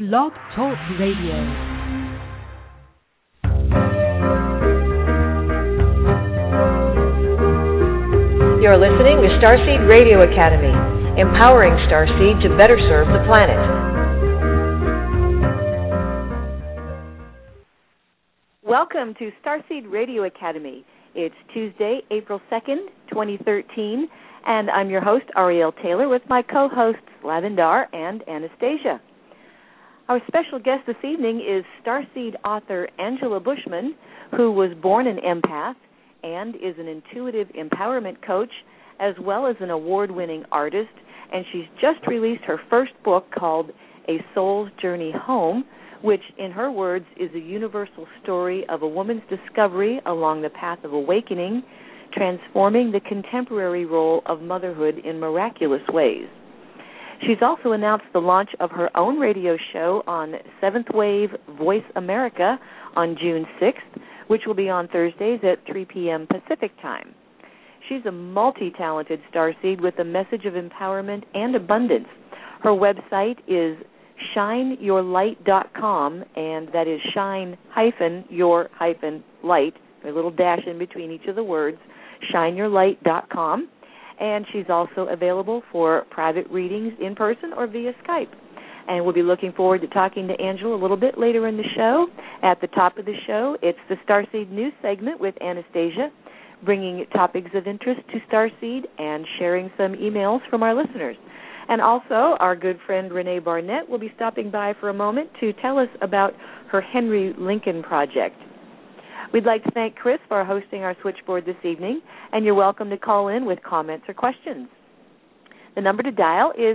Blog Talk Radio. You're listening to Starseed Radio Academy, empowering Starseed to better serve the planet. Welcome to Starseed Radio Academy. It's Tuesday, April 2nd, 2013, and I'm your host, Ariel Taylor, with my co-hosts, Lavendar and Anastasia. Our special guest this evening is Starseed author Angela Bushman, who was born an empath and is an intuitive empowerment coach, as well as an award-winning artist, and she's just released her first book called A Soul's Journey Home, which, in her words, is a universal story of a woman's discovery along the path of awakening, transforming the contemporary role of motherhood in miraculous ways. She's also announced the launch of her own radio show on Seventh Wave Voice America on June 6th, which will be on Thursdays at 3 p.m. Pacific Time. She's a multi-talented starseed with a message of empowerment and abundance. Her website is shineyourlight.com, and that is shine-your-light, a little dash in between each of the words, shineyourlight.com. And she's also available for private readings in person or via Skype. And we'll be looking forward to talking to Angela a little bit later in the show. At the top of the show, it's the Starseed News segment with Anastasia, bringing topics of interest to Starseed and sharing some emails from our listeners. And also, our good friend Renee Barnett will be stopping by for a moment to tell us about her Henry Lincoln project. We'd like to thank Chris for hosting our switchboard this evening, and you're welcome to call in with comments or questions. The number to dial is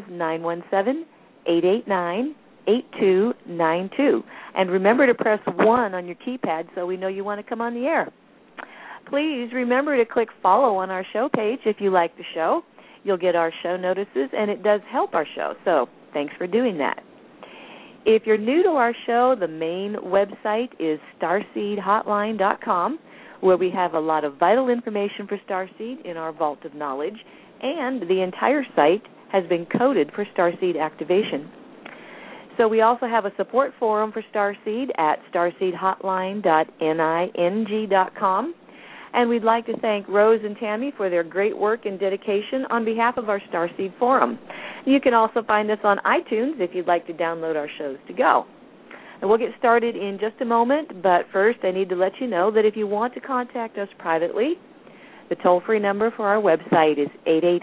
917-889-8292. And remember to press 1 on your keypad so we know you want to come on the air. Please remember to click follow on our show page if you like the show. You'll get our show notices, and it does help our show, so thanks for doing that. If you're new to our show, the main website is starseedhotline.com, where we have a lot of vital information for Starseed in our vault of knowledge, and the entire site has been coded for Starseed activation. So we also have a support forum for Starseed at starseedhotline.ning.com. And we'd like to thank Rose and Tammy for their great work and dedication on behalf of our Starseed Forum. You can also find us on iTunes if you'd like to download our shows to go. And we'll get started in just a moment, but first I need to let you know that if you want to contact us privately, the toll-free number for our website is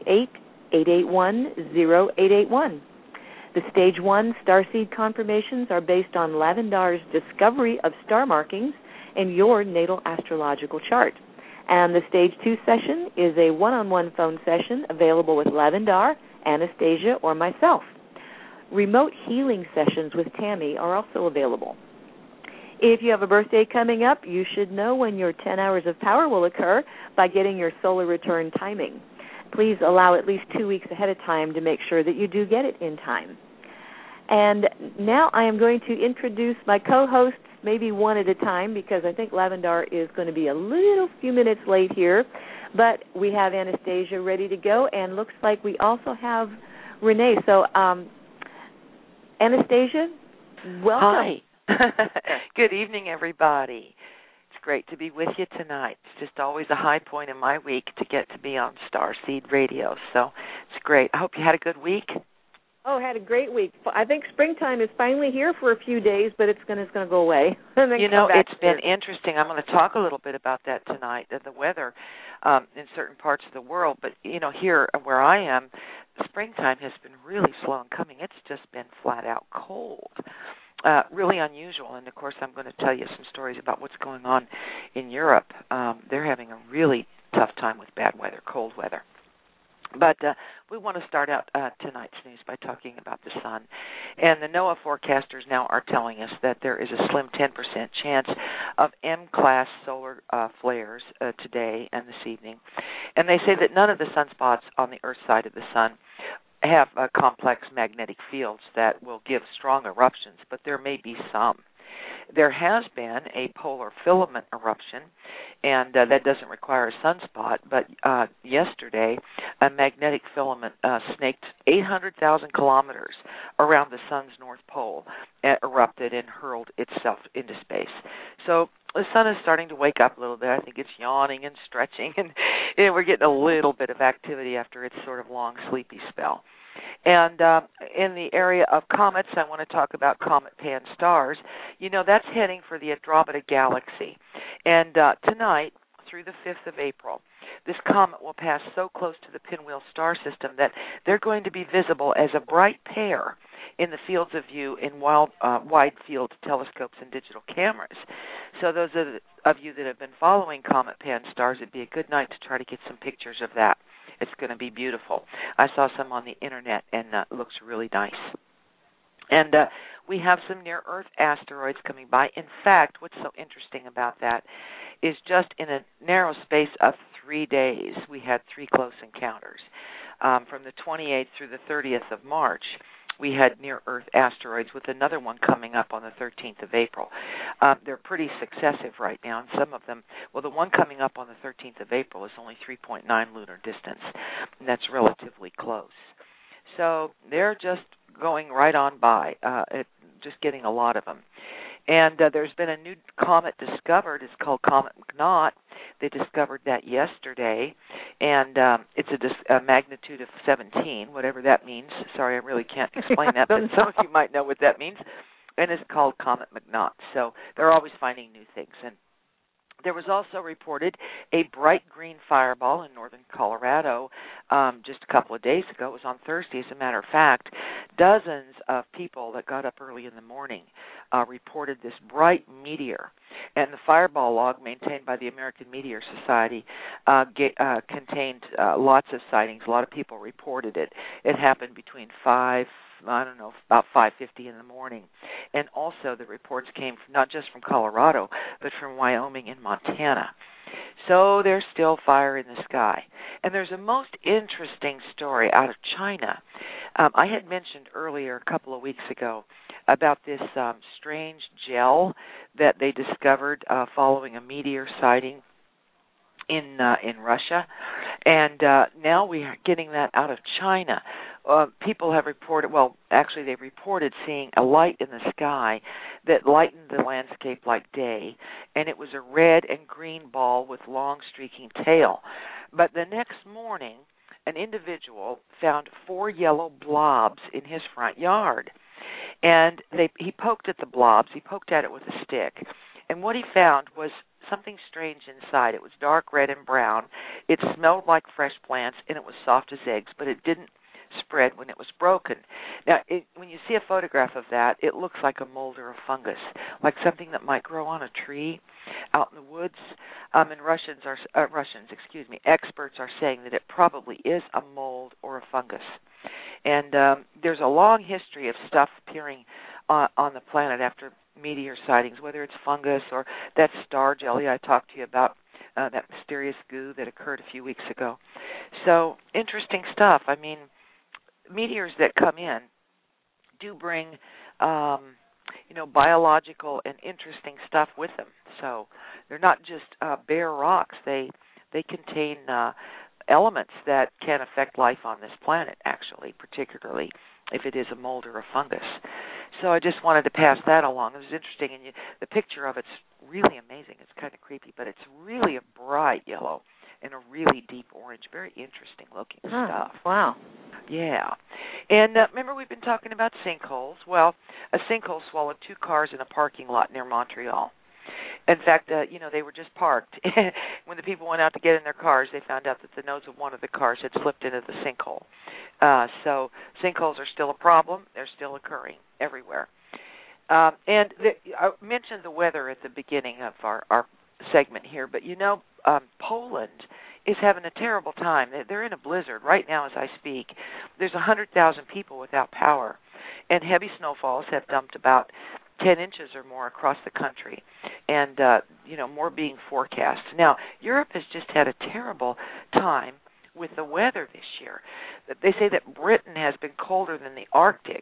888-881-0881. The Stage 1 Starseed confirmations are based on Lavendar's discovery of star markings in your natal astrological chart. And the Stage 2 session is a one-on-one phone session available with Lavendar, Anastasia, or myself. Remote healing sessions with Tammy are also available. If you have a birthday coming up, you should know when your 10 hours of power will occur by getting your solar return timing. Please allow at least 2 weeks ahead of time to make sure that you do get it in time. And now I am going to introduce my co-hosts, maybe one at a time, because I think Lavendar is going to be a little few minutes late here. But we have Anastasia ready to go, and looks like we also have Renee. So, Anastasia, welcome. Hi. Good evening, everybody. It's great to be with you tonight. It's just always a high point in my week to get to be on Starseed Radio. So it's great. I hope you had a good week. Oh, had a great week. I think springtime is finally here for a few days, but it's going to go away. You know, it's been interesting. I'm going to talk a little bit about that tonight, the weather in certain parts of the world. But, you know, here where I am, springtime has been really slow in coming. It's just been flat out cold, really unusual. And, of course, I'm going to tell you some stories about what's going on in Europe. They're having a really tough time with bad weather, cold weather. But we want to start out tonight's news by talking about the sun. And the NOAA forecasters now are telling us that there is a slim 10% chance of M-class solar flares today and this evening. And they say that none of the sunspots on the Earth side of the sun have complex magnetic fields that will give strong eruptions, but there may be some. There has been a polar filament eruption, and that doesn't require a sunspot, but yesterday a magnetic filament snaked 800,000 kilometers around the sun's north pole, erupted and hurled itself into space. So the sun is starting to wake up a little bit. I think it's yawning and stretching, and we're getting a little bit of activity after its sort of long, sleepy spell. And in the area of comets, I want to talk about Comet Pan-STARRS. You know, that's heading for the Andromeda Galaxy. And tonight, through the 5th of April, this comet will pass so close to the Pinwheel star system that they're going to be visible as a bright pair in the fields of view in wide-field telescopes and digital cameras. So those of you that have been following Comet Pan-STARRS, it'd be a good night to try to get some pictures of that. It's going to be beautiful. I saw some on the Internet, and it looks really nice. And we have some near-Earth asteroids coming by. In fact, what's so interesting about that is just in a narrow space of 3 days, we had 3 close encounters. From the 28th through the 30th of March, we had near-Earth asteroids with another one coming up on the 13th of April. They're pretty successive right now, and some of them, well, the one coming up on the 13th of April is only 3.9 lunar distance, and that's relatively close. So they're just going right on by, just getting a lot of them. And there's been a new comet discovered. It's called Comet McNaught. They discovered that yesterday, and it's a magnitude of 17, whatever that means. Sorry, I really can't explain that, but some of you might know what that means. And it's called Comet McNaught. So they're always finding new things. And there was also reported a bright green fireball in northern Colorado just a couple of days ago. It was on Thursday, as a matter of fact. Dozens of people that got up early in the morning reported this bright meteor. And the fireball log maintained by the American Meteor Society contained lots of sightings. A lot of people reported it. It happened between about 5:50 in the morning. And also the reports came not just from Colorado, but from Wyoming and Montana. So there's still fire in the sky. And there's a most interesting story out of China. I had mentioned earlier, a couple of weeks ago, about this strange gel that they discovered following a meteor sighting in Russia. And now we are getting that out of China. People have reported, they reported seeing a light in the sky that lightened the landscape like day, and it was a red and green ball with long streaking tail. But the next morning, an individual found 4 yellow blobs in his front yard, and he poked at the blobs. He poked at it with a stick, and what he found was something strange inside. It was dark red and brown. It smelled like fresh plants, and it was soft as eggs, but it didn't spread when it was broken. Now, when you see a photograph of that, it looks like a mold or a fungus, like something that might grow on a tree out in the woods. And experts are saying that it probably is a mold or a fungus. And there's a long history of stuff appearing on the planet after meteor sightings, whether it's fungus or that star jelly I talked to you about, that mysterious goo that occurred a few weeks ago. So, interesting stuff. I mean, meteors that come in do bring, biological and interesting stuff with them. So they're not just bare rocks. They contain elements that can affect life on this planet, actually, particularly if it is a mold or a fungus. So I just wanted to pass that along. It was interesting, and the picture of it's really amazing. It's kind of creepy, but it's really a bright yellow and a really deep orange, very interesting looking stuff. Wow. Yeah. And remember we've been talking about sinkholes. Well, a sinkhole swallowed 2 cars in a parking lot near Montreal. In fact, they were just parked. When the people went out to get in their cars, they found out that the nose of one of the cars had slipped into the sinkhole. So sinkholes are still a problem. They're still occurring everywhere. I mentioned the weather at the beginning of our segment here, but Poland is having a terrible time. They're in a blizzard right now as I speak. There's 100,000 people without power, and heavy snowfalls have dumped about 10 inches or more across the country, and more being forecast. Now, Europe has just had a terrible time with the weather this year. They say that Britain has been colder than the Arctic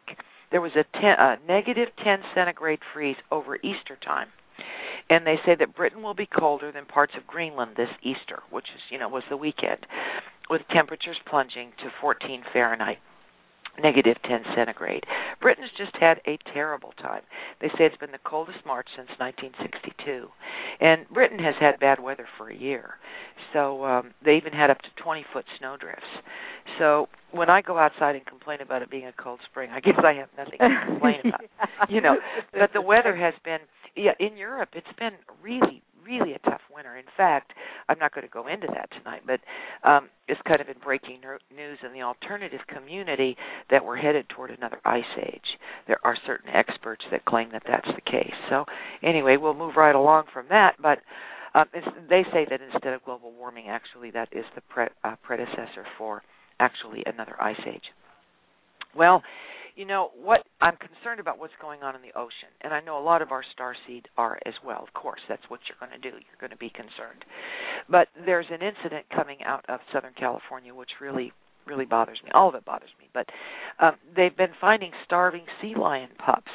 there was a negative 10 centigrade freeze over Easter time. And they say that Britain will be colder than parts of Greenland this Easter, which is, was the weekend, with temperatures plunging to 14 Fahrenheit. Negative 10 centigrade. Britain's just had a terrible time. They say it's been the coldest March since 1962. And Britain has had bad weather for a year. So they even had up to 20-foot snow drifts. So when I go outside and complain about it being a cold spring, I guess I have nothing to complain about. But the weather has been, in Europe, it's been really, really a tough winter. In fact, I'm not going to go into that tonight, but it's kind of been breaking news in the alternative community that we're headed toward another ice age. There are certain experts that claim that that's the case. So anyway, we'll move right along from that, but they say that instead of global warming, actually that is the predecessor for actually another ice age. Well, what I'm concerned about what's going on in the ocean, and I know a lot of our starseed are as well. Of course, that's what you're going to do. You're going to be concerned. But there's an incident coming out of Southern California which really, really bothers me. All of it bothers me. But they've been finding starving sea lion pups.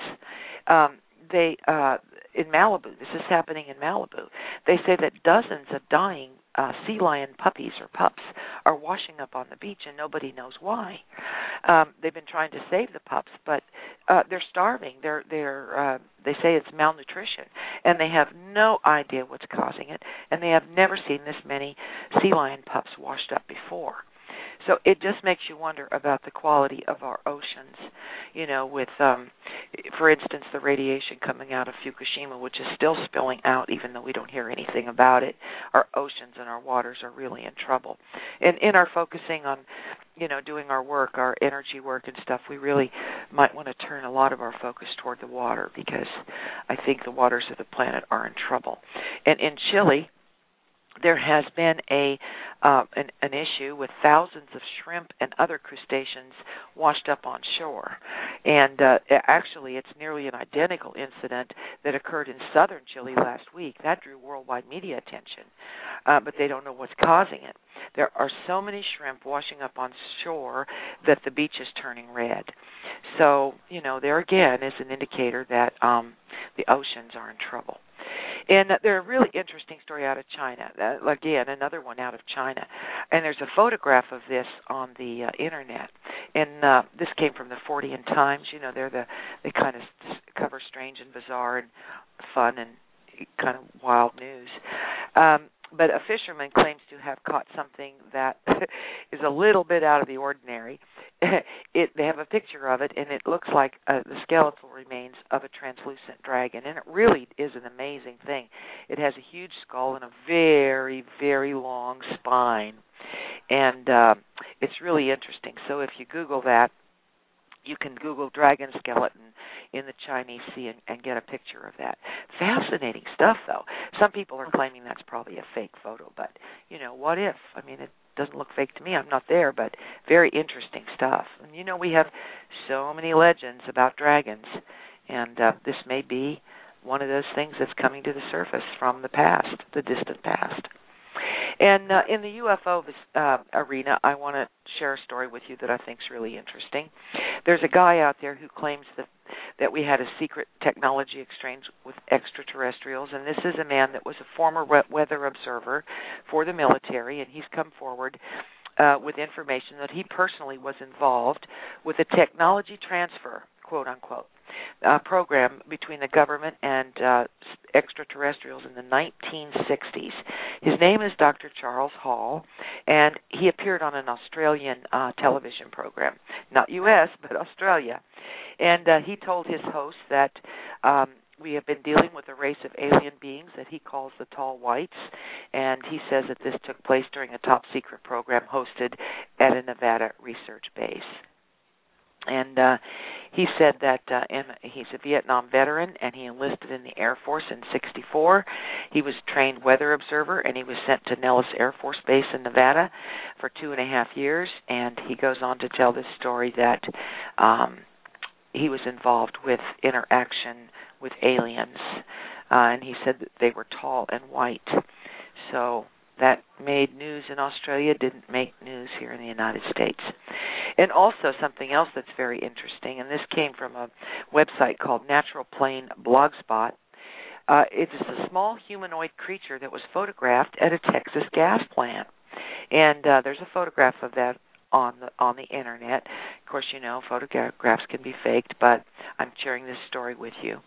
In Malibu, this is happening in Malibu. They say that dozens of dying sea lion puppies or pups are washing up on the beach, and nobody knows why. They've been trying to save the pups, but they're starving. They say it's malnutrition, and they have no idea what's causing it, and they have never seen this many sea lion pups washed up before. So it just makes you wonder about the quality of our oceans, with, for instance, the radiation coming out of Fukushima, which is still spilling out even though we don't hear anything about it. Our oceans and our waters are really in trouble. And in our focusing on, doing our work, our energy work and stuff, we really might want to turn a lot of our focus toward the water, because I think the waters of the planet are in trouble. And in Chile, there has been an issue with thousands of shrimp and other crustaceans washed up on shore. And actually, it's nearly an identical incident that occurred in southern Chile last week. That drew worldwide media attention, but they don't know what's causing it. There are so many shrimp washing up on shore that the beach is turning red. So, there again is an indicator that the oceans are in trouble. And there's a really interesting story out of China. Again, another one out of China. And there's a photograph of this on the Internet. And this came from the Fortean Times. They kind of cover strange and bizarre and fun and kind of wild news. But a fisherman claims to have caught something that is a little bit out of the ordinary. They have a picture of it, and it looks like the skeletal remains of a translucent dragon, and it really is an amazing thing. It has a huge skull and a very, very long spine, and it's really interesting. So if you Google that, you can Google dragon skeleton in the Chinese Sea and get a picture of that. Fascinating stuff, though. Some people are claiming that's probably a fake photo, but, what if? I mean, it doesn't look fake to me. I'm not there, but very interesting stuff. And, we have so many legends about dragons, and this may be one of those things that's coming to the surface from the past, the distant past. And in the UFO arena, I want to share a story with you that I think is really interesting. There's a guy out there who claims that we had a secret technology exchange with extraterrestrials, and this is a man that was a former weather observer for the military, and he's come forward with information that he personally was involved with a technology transfer, quote unquote, program between the government and extraterrestrials in the 1960s. His name is Dr. Charles Hall, and he appeared on an Australian television program, not U.S., but Australia. And he told his host that we have been dealing with a race of alien beings that he calls the Tall Whites, and he says that this took place during a top-secret program hosted at a Nevada research base. And he said that he's a Vietnam veteran, and he enlisted in the Air Force in '64. He was trained weather observer, and he was sent to Nellis Air Force Base in Nevada for 2.5 years. And he goes on to tell this story that he was involved with interaction with aliens, and he said that they were tall and white. So that made news in Australia didn't make news here in the United States. And also something else that's very interesting, and this came from a website called Natural Plane Blogspot. It's a small humanoid creature that was photographed at a Texas gas plant. And there's a photograph of that on the internet. Of course, you know, photographs can be faked, but I'm sharing this story with you.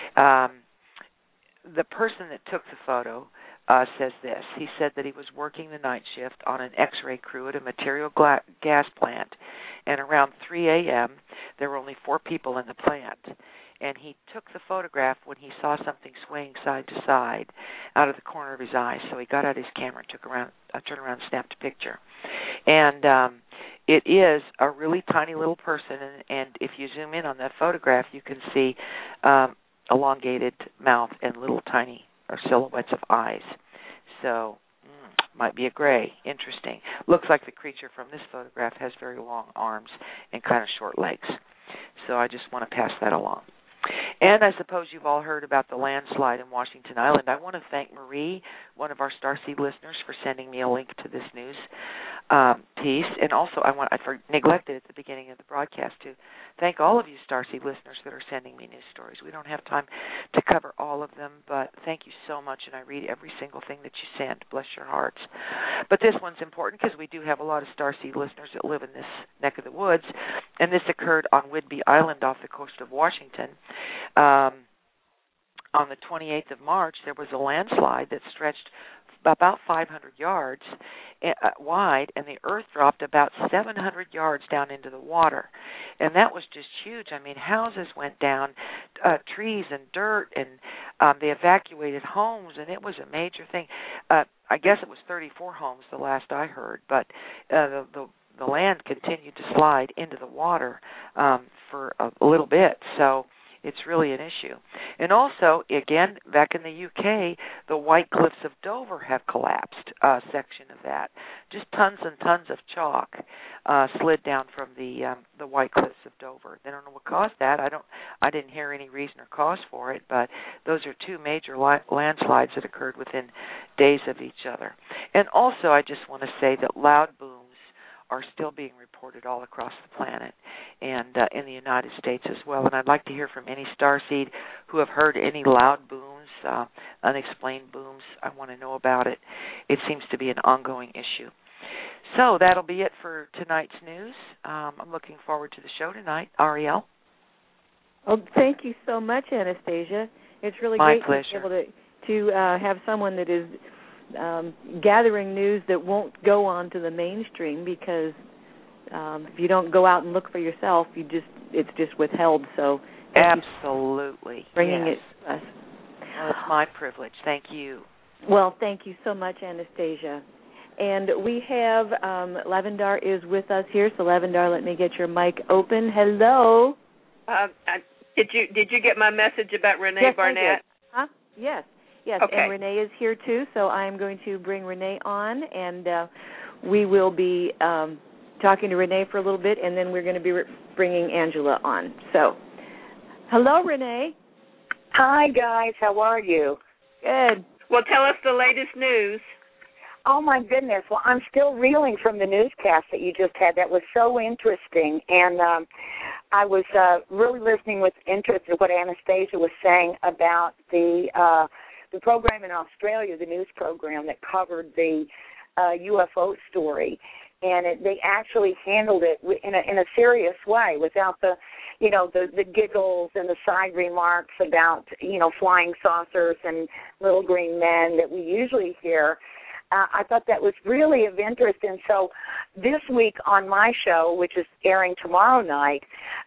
The person that took the photo says this. He said that he was working the night shift on an X-ray crew at a material gas plant, and around 3 a.m. there were only 4 people in the plant. And he took the photograph when he saw something swaying side to side out of the corner of his eye. So he got out his camera and turned around and snapped a picture. And it is a really tiny little person, and if you zoom in on that photograph, you can see elongated mouth and little tiny silhouettes of eyes. So might be a gray. Interesting. Looks like the creature from this photograph has very long arms and kind of short legs. So I just want to pass that along. And I suppose you've all heard about the landslide in Washington Island. I want to thank Marie, one of our Starseed listeners, for sending me a link to this news piece. And also, I neglected at the beginning of the broadcast to thank all of you Starseed listeners that are sending me news stories. We don't have time to cover all of them, but thank you so much, and I read every single thing that you send. Bless your hearts. But this one's important because we do have a lot of Starseed listeners that live in this neck of the woods, and this occurred on Whidbey Island off the coast of Washington. On the 28th of March, there was a landslide that stretched about 500 yards wide, and the earth dropped about 700 yards down into the water. And that was just huge. I mean, houses went down, trees and dirt, and they evacuated homes, and it was a major thing. I guess it was 34 homes the last I heard, but the land continued to slide into the water for a little bit. So it's really an issue. And also, again, back in the UK, the White Cliffs of Dover have collapsed, a section of that. Just tons and tons of chalk slid down from the White Cliffs of Dover. They don't know what caused that. I didn't hear any reason or cause for it, but those are 2 major landslides that occurred within days of each other. And also, I just want to say that loud booms are still being reported all across the planet and in the United States as well. And I'd like to hear from any Starseed who have heard any loud booms, unexplained booms. I want to know about it. It seems to be an ongoing issue. So that'll be it for tonight's news. I'm looking forward to the show tonight. Ariel? Oh, thank you so much, Anastasia. It's really My great pleasure. to be able to have someone that is gathering news that won't go on to the mainstream, because if you don't go out and look for yourself, it's just withheld. So absolutely bringing it to us. Well, it's my privilege. Thank you. Well, thank you so much, Anastasia. And we have Lavendar is with us here. So Lavendar, let me get your mic open. Hello. Did you get my message about Renee yes, Barnett? I did. Huh? Yes. Yes, okay. And Renee is here, too, so I'm going to bring Renee on, and we will be talking to Renee for a little bit, and then we're going to be bringing Angela on. So, hello, Renee. Hi, guys. How are you? Good. Well, tell us the latest news. Oh, my goodness. Well, I'm still reeling from the newscast that you just had. That was so interesting, and I was really listening with interest to what Anastasia was saying about the program in Australia, the news program that covered the UFO story, and they actually handled it in a serious way, without the giggles and the side remarks about flying saucers and little green men that we usually hear. I thought that was really of interest, and so this week on my show, which is airing tomorrow night,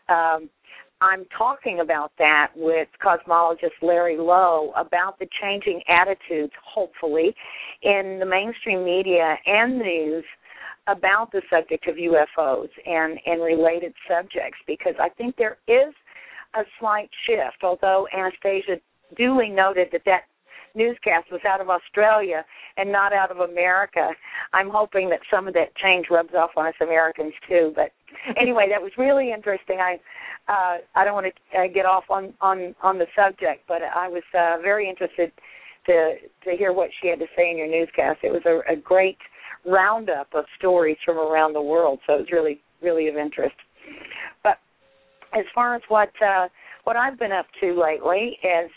I'm talking about that with cosmologist Larry Lowe about the changing attitudes, hopefully, in the mainstream media and news about the subject of UFOs and related subjects, because I think there is a slight shift, although Anastasia duly noted that newscast was out of Australia and not out of America. I'm hoping that some of that change rubs off on us Americans too. But anyway, that was really interesting. I don't want to get off on the subject, but I was very interested to hear what she had to say in your newscast. It was a great roundup of stories from around the world, so it was really, really of interest. But as far as what I've been up to lately is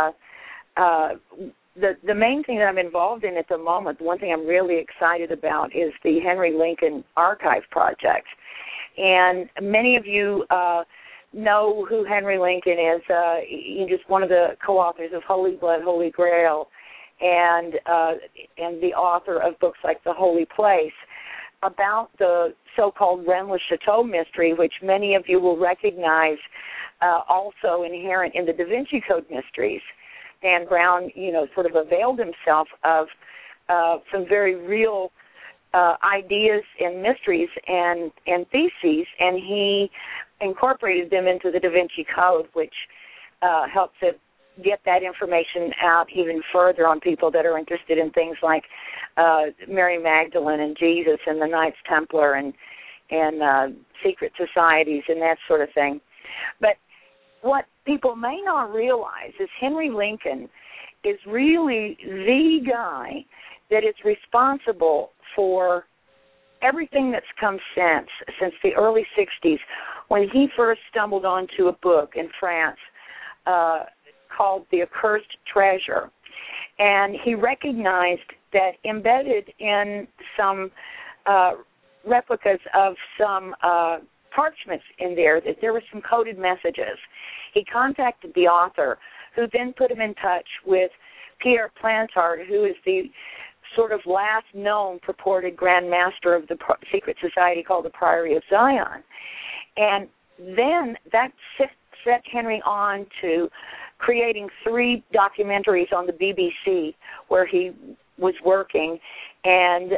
the main thing that I'm involved in at the moment, the one thing I'm really excited about is the Henry Lincoln Archive Project. And many of you know who Henry Lincoln is. He's just one of the co-authors of Holy Blood, Holy Grail, and the author of books like The Holy Place, about the so-called Rennes-le-Chateau mystery, which many of you will recognize also inherent in the Da Vinci Code mysteries. Dan Brown, sort of availed himself of some very real ideas and mysteries and theses, and he incorporated them into the Da Vinci Code, which helps it get that information out even further on people that are interested in things like Mary Magdalene and Jesus and the Knights Templar and secret societies and that sort of thing. But what people may not realize is Henry Lincoln is really the guy that is responsible for everything that's come since the early 60s, when he first stumbled onto a book in France called The Accursed Treasure. And he recognized that embedded in some replicas of some parchments in there, that there were some coded messages. He contacted the author, who then put him in touch with Pierre Plantard, who is the sort of last known purported Grand Master of the secret society called the Priory of Zion. And then that set Henry on to creating 3 documentaries on the BBC where he was working, and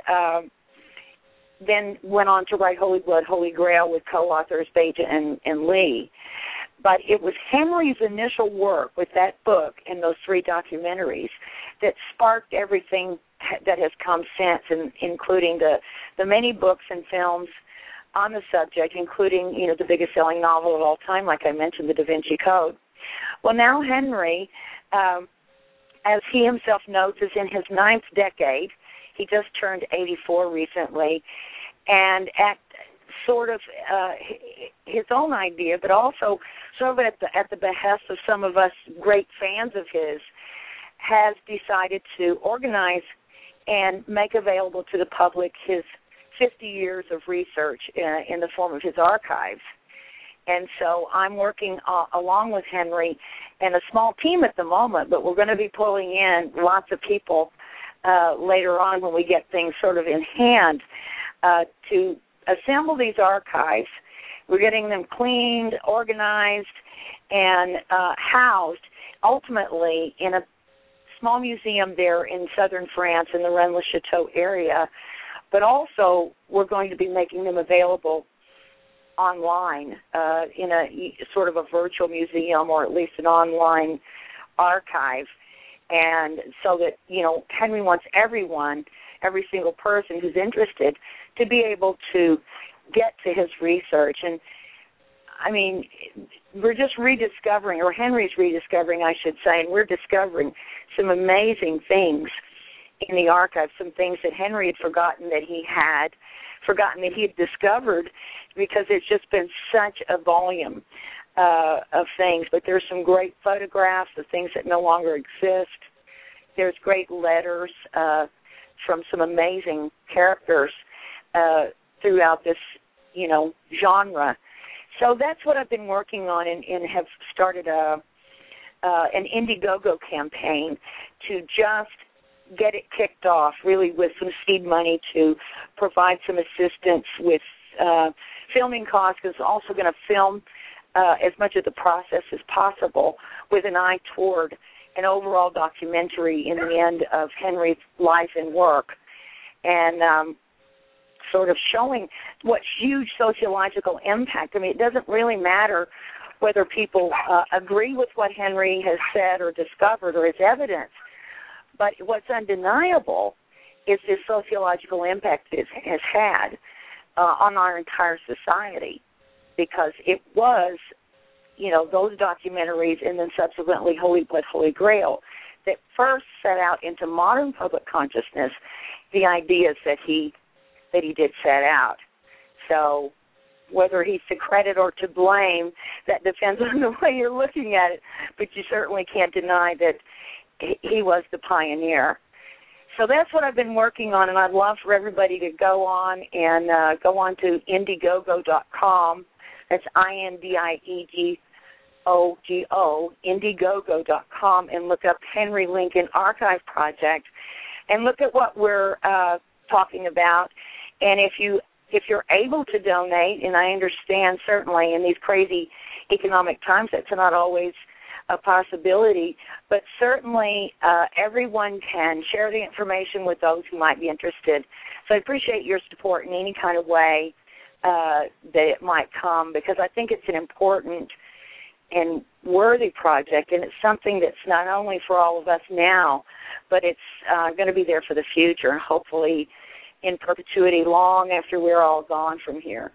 then went on to write Holy Blood, Holy Grail with co-authors Beja and Lee. But it was Henry's initial work with that book and those 3 documentaries that sparked everything that has come since, including the many books and films on the subject, including, the biggest selling novel of all time, like I mentioned, the Da Vinci Code. Well, now Henry, as he himself notes, is in his 9th decade. He just turned 84 recently, and at sort of his own idea, but also sort of at the behest of some of us great fans of his, has decided to organize and make available to the public his 50 years of research in the form of his archives. And so I'm working along with Henry and a small team at the moment, but we're going to be pulling in lots of people later on when we get things sort of in hand to assemble these archives. We're getting them cleaned, organized, and housed ultimately in a small museum there in southern France in the Rennes-le-Chateau area. But also we're going to be making them available online in a sort of a virtual museum, or at least an online archive. And so that, Henry wants everyone, every single person who's interested, to be able to get to his research. And, I mean, we're just rediscovering, or Henry's rediscovering, I should say, and we're discovering some amazing things in the archive, some things that Henry had forgotten that he had discovered, because it's just been such a volume of things. But there's some great photographs of things that no longer exist. There's great letters from some amazing characters throughout this, genre. So that's what I've been working on, and have started an Indiegogo campaign to just get it kicked off, really, with some seed money to provide some assistance with filming costs, because it's also going to film as much of the process as possible with an eye toward an overall documentary in the end of Henry's life and work, and sort of showing what huge sociological impact. I mean, it doesn't really matter whether people agree with what Henry has said or discovered or his evidence, but what's undeniable is the sociological impact it has had on our entire society, because it was, those documentaries and then subsequently Holy Blood, Holy Grail that first set out into modern public consciousness the ideas that he did set out. So whether he's to credit or to blame, that depends on the way you're looking at it, but you certainly can't deny that he was the pioneer. So that's what I've been working on, and I'd love for everybody to go on to Indiegogo.com. That's INDIEGOGO, Indiegogo.com, and look up Henry Lincoln Archive Project, and look at what we're talking about. And if you're able to donate, and I understand certainly in these crazy economic times that's not always a possibility, but certainly everyone can share the information with those who might be interested. So I appreciate your support in any kind of way that it might come, because I think it's an important and worthy project, and it's something that's not only for all of us now, but it's going to be there for the future, and hopefully in perpetuity long after we're all gone from here.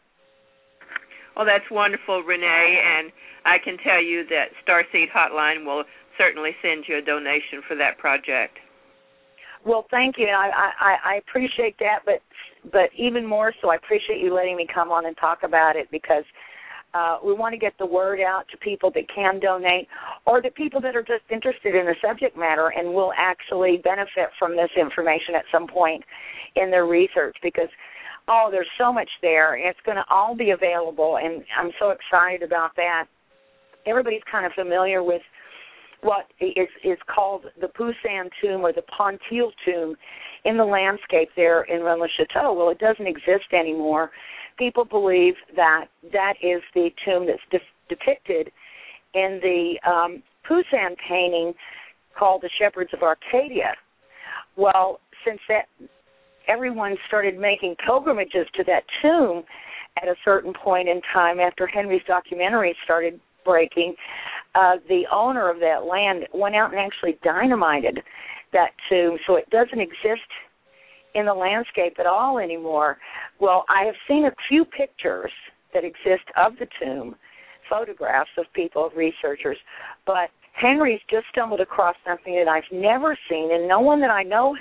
Well, that's wonderful, Renee, and I can tell you that Starseed Hotline will certainly send you a donation for that project. Well, thank you. I appreciate that, but even more so, I appreciate you letting me come on and talk about it, because we want to get the word out to people that can donate, or the people that are just interested in the subject matter and will actually benefit from this information at some point in their research, because there's so much there, and it's going to all be available, and I'm so excited about that. Everybody's kind of familiar with what is called the Poussin tomb, or the Pontil tomb, in the landscape there in Rennes-le-Château. Well, it doesn't exist anymore. People believe that that is the tomb that's depicted in the Poussin painting called The Shepherds of Arcadia. Well, since everyone started making pilgrimages to that tomb at a certain point in time after Henry's documentary started breaking, the owner of that land went out and actually dynamited that tomb, so it doesn't exist in the landscape at all anymore. Well, I have seen a few pictures that exist of the tomb, photographs of people, researchers, but Henry's just stumbled across something that I've never seen, and no one that I know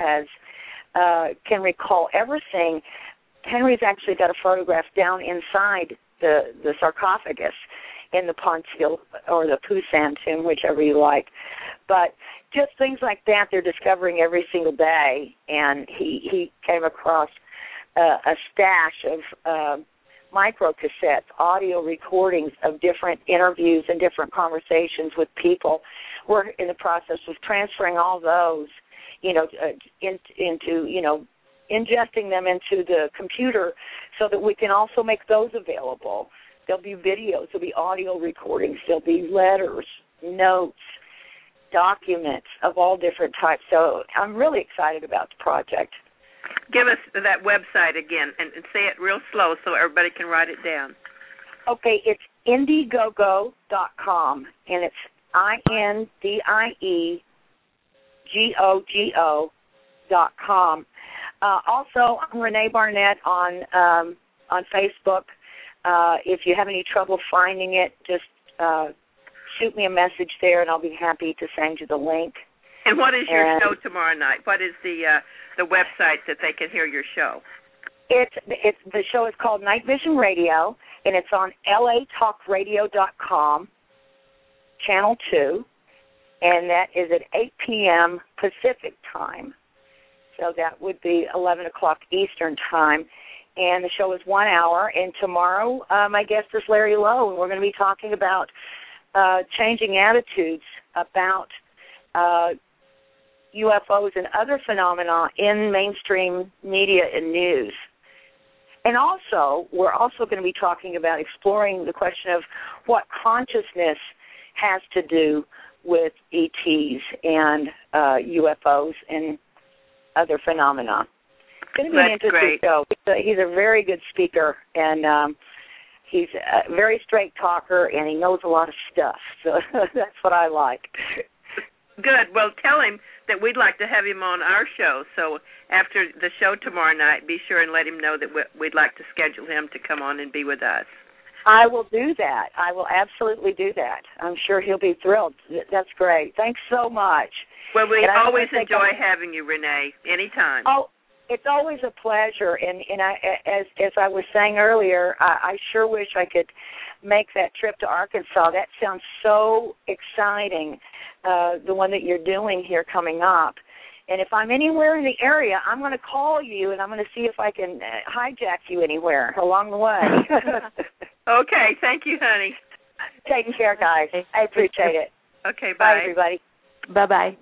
can recall ever seeing. Henry's actually got a photograph down inside the sarcophagus in the Pontil or the Poussin tomb, whichever you like. But just things like that they're discovering every single day, and he came across a stash of microcassettes, audio recordings of different interviews and different conversations with people. We're in the process of transferring all those, into ingesting them into the computer so that we can also make those available. There'll be videos, there'll be audio recordings, there'll be letters, notes, documents of all different types. So I'm really excited about the project. Give us that website again and say it real slow so everybody can write it down. Okay, it's Indiegogo.com, and it's INDIEGOGO.com. Also, I'm Renee Barnett on Facebook. If you have any trouble finding it, just shoot me a message there, and I'll be happy to send you the link. And what is your show tomorrow night? What is the website that they can hear your show? It's the show is called Night Vision Radio, and it's on latalkradio.com, Channel 2, and that is at 8 p.m. Pacific time. So that would be 11 o'clock Eastern time. And the show is 1 hour. And tomorrow, my guest is Larry Lowe, and we're going to be talking about changing attitudes about UFOs and other phenomena in mainstream media and news. And also, we're also going to be talking about exploring the question of what consciousness has to do with ETs and UFOs and other phenomena. It's going to be an interesting show. He's a very good speaker, and he's a very straight talker, and he knows a lot of stuff. So that's what I like. Good. Well, tell him that we'd like to have him on our show. So after the show tomorrow night, be sure and let him know that we'd like to schedule him to come on and be with us. I will do that. I will absolutely do that. I'm sure he'll be thrilled. That's great. Thanks so much. Well, we always enjoy having you, Renee, anytime. Oh, it's always a pleasure. And I, as I was saying earlier, I sure wish I could make that trip to Arkansas. That sounds so exciting, the one that you're doing here coming up. And if I'm anywhere in the area, I'm going to call you, and I'm going to see if I can hijack you anywhere along the way. Okay. Thank you, honey. Take care, guys. I appreciate it. Okay, bye. Bye, everybody. Bye-bye.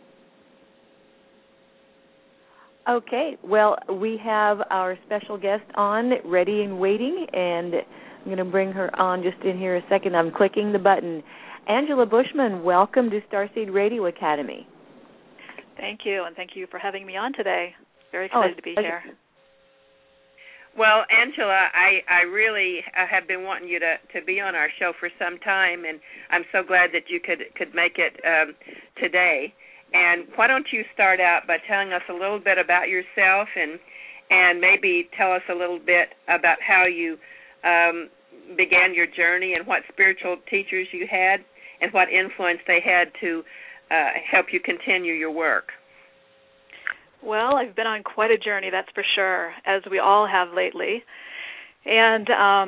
Okay, well, we have our special guest on, ready and waiting, and I'm going to bring her on just in here a second. I'm clicking the button. Angela Bushman, welcome to Starseed Radio Academy. Thank you, and thank you for having me on today. Very excited to be here. Well, Angela, I really have been wanting you to be on our show for some time, and I'm so glad that you could make it today. And why don't you start out by telling us a little bit about yourself and maybe tell us a little bit about how you began your journey and what spiritual teachers you had and what influence they had to help you continue your work. Well, I've been on quite a journey, that's for sure, as we all have lately. And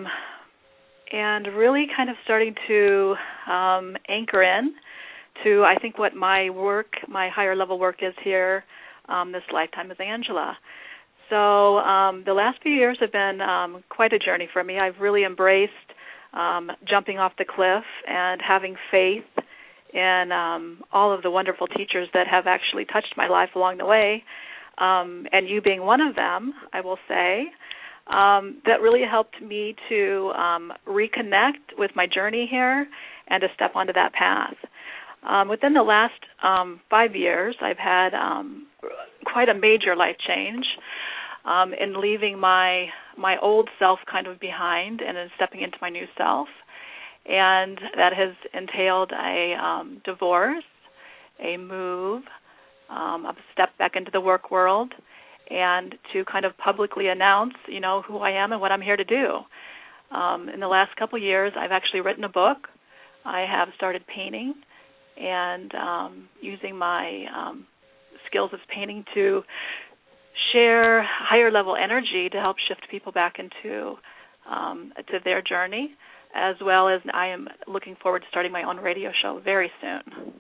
really kind of starting to anchor in to, I think, what my work, my higher level work is here this lifetime as Angela. So the last few years have been quite a journey for me. I've really embraced jumping off the cliff and having faith in all of the wonderful teachers that have actually touched my life along the way, and you being one of them, I will say, that really helped me to reconnect with my journey here and to step onto that path. Within the last 5 years, I've had quite a major life change in leaving my old self kind of behind and in stepping into my new self. And that has entailed a divorce, a move, a step back into the work world, and to kind of publicly announce, who I am and what I'm here to do. In the last couple of years, I've actually written a book. I have started painting and using my skills of painting to share higher level energy to help shift people back into to their journey, as well as I am looking forward to starting my own radio show very soon.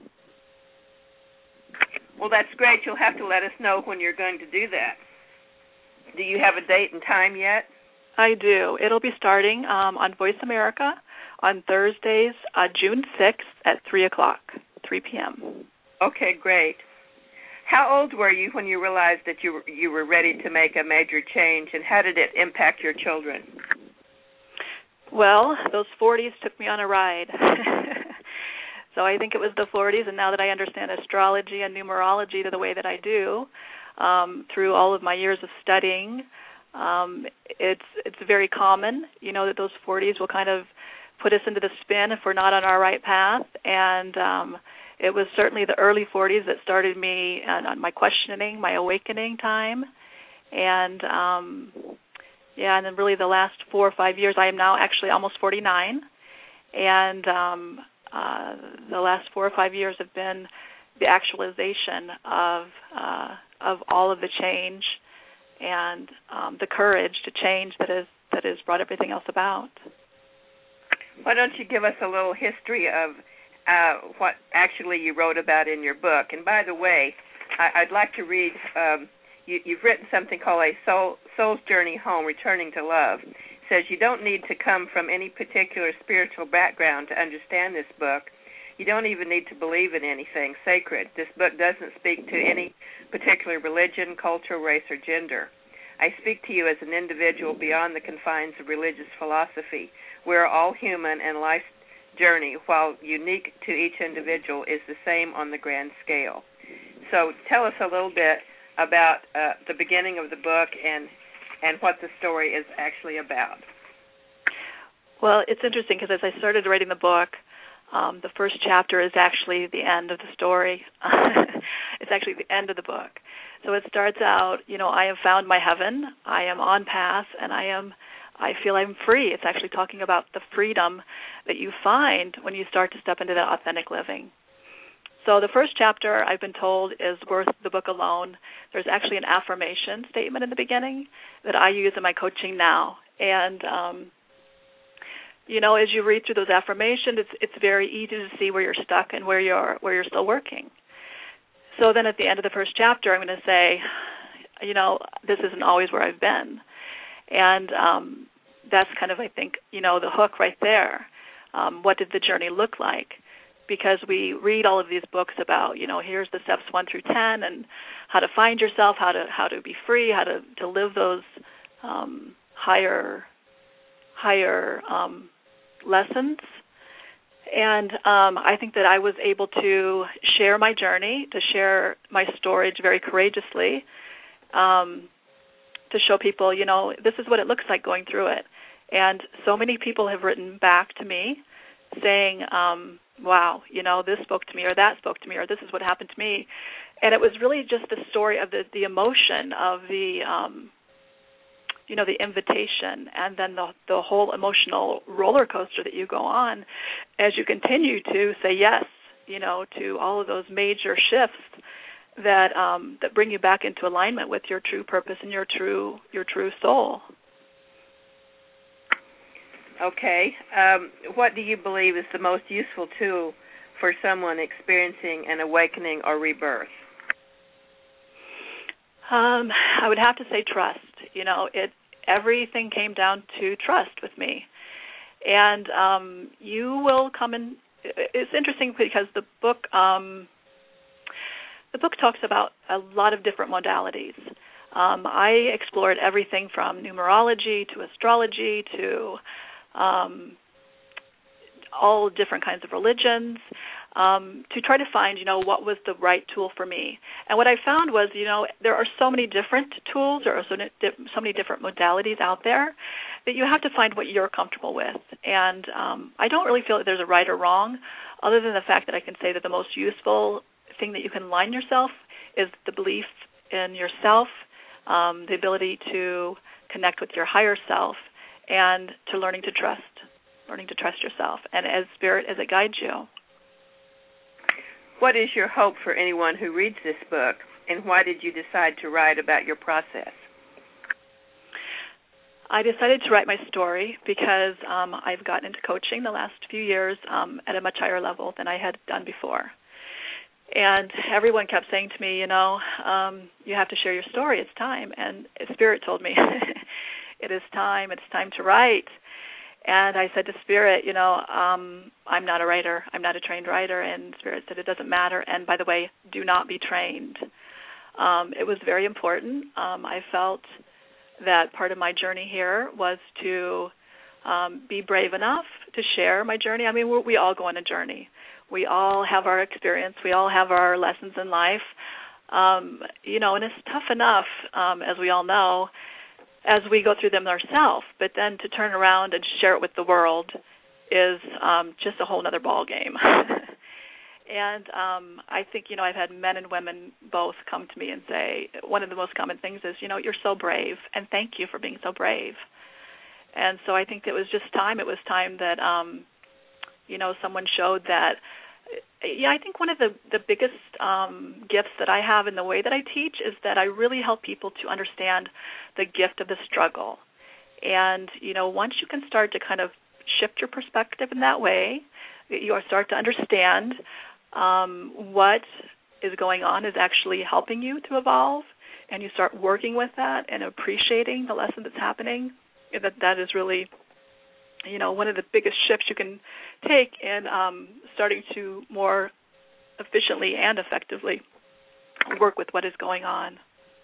Well, that's great. You'll have to let us know when you're going to do that. Do you have a date and time yet? I do. It'll be starting on Voice America on Thursdays, June 6th at 3 p.m. Okay, great. How old were you when you realized that you were ready to make a major change, and how did it impact your children? Well, those 40s took me on a ride. So I think it was the 40s, and now that I understand astrology and numerology the way that I do, through all of my years of studying, it's very common, that those 40s will kind of put us into the spin if we're not on our right path. And it was certainly the early 40s that started me on my questioning, my awakening time. And, and then really the last 4 or 5 years, I am now actually almost 49. And the last 4 or 5 years have been the actualization of all of the change and the courage to change that has brought everything else about. Why don't you give us a little history of what actually you wrote about in your book? And by the way, I'd like to read, you've written something called A Soul's Journey Home, Returning to Love. It says you don't need to come from any particular spiritual background to understand this book. You don't even need to believe in anything sacred. This book doesn't speak to any particular religion, culture, race, or gender. I speak to you as an individual beyond the confines of religious philosophy. We're all human, and life's journey, while unique to each individual, is the same on the grand scale. So tell us a little bit about the beginning of the book and what the story is actually about. Well, it's interesting because as I started writing the book, the first chapter is actually the end of the story. It's actually the end of the book. So it starts out, I have found my heaven, I am on path, and I feel I'm free. It's actually talking about the freedom that you find when you start to step into that authentic living. So the first chapter, I've been told, is worth the book alone. There's actually an affirmation statement in the beginning that I use in my coaching now. And, as you read through those affirmations, it's very easy to see where you're stuck and where you're still working. So then at the end of the first chapter, I'm going to say, this isn't always where I've been. And that's kind of, I think, the hook right there. What did the journey look like? Because we read all of these books about, here's the steps 1 through 10 and how to find yourself, how to be free, how to live those higher lessons. And I think that I was able to share my journey, to share my story very courageously, to show people, this is what it looks like going through it. And so many people have written back to me saying, wow, this spoke to me, or that spoke to me, or this is what happened to me. And it was really just the story of the emotion of the invitation, and then the whole emotional roller coaster that you go on as you continue to say yes, to all of those major shifts that bring you back into alignment with your true purpose and your true soul. Okay. What do you believe is the most useful tool for someone experiencing an awakening or rebirth? I would have to say trust. Everything came down to trust with me. And you will come in. It's interesting because the book talks about a lot of different modalities. I explored everything from numerology to astrology to all different kinds of religions, to try to find, what was the right tool for me. And what I found was, there are so many different tools, or so many different modalities out there that you have to find what you're comfortable with. And I don't really feel that there's a right or wrong, other than the fact that I can say that the most useful thing that you can align yourself is the belief in yourself, the ability to connect with your higher self, and to learning to trust yourself, and as Spirit as it guides you. What is your hope for anyone who reads this book, and why did you decide to write about your process? I decided to write my story because I've gotten into coaching the last few years at a much higher level than I had done before. And everyone kept saying to me, you have to share your story. It's time. And Spirit told me, it is time. It's time to write. And I said to Spirit, I'm not a writer. I'm not a trained writer. And Spirit said, it doesn't matter. And by the way, do not be trained. It was very important. I felt that part of my journey here was to be brave enough to share my journey. I mean, we all go on a journey. We all have our experience. We all have our lessons in life. And it's tough enough, as we all know, as we go through them ourselves. But then to turn around and share it with the world is just a whole other ball game. And I think, I've had men and women both come to me and say, one of the most common things is, you're so brave, and thank you for being so brave. And so I think it was just time. It was time that, someone showed that. I think one of the biggest gifts that I have in the way that I teach is that I really help people to understand the gift of the struggle. And, once you can start to kind of shift your perspective in that way, you start to understand what is going on is actually helping you to evolve, and you start working with that and appreciating the lesson that's happening, that is really, one of the biggest shifts you can take in starting to more efficiently and effectively work with what is going on.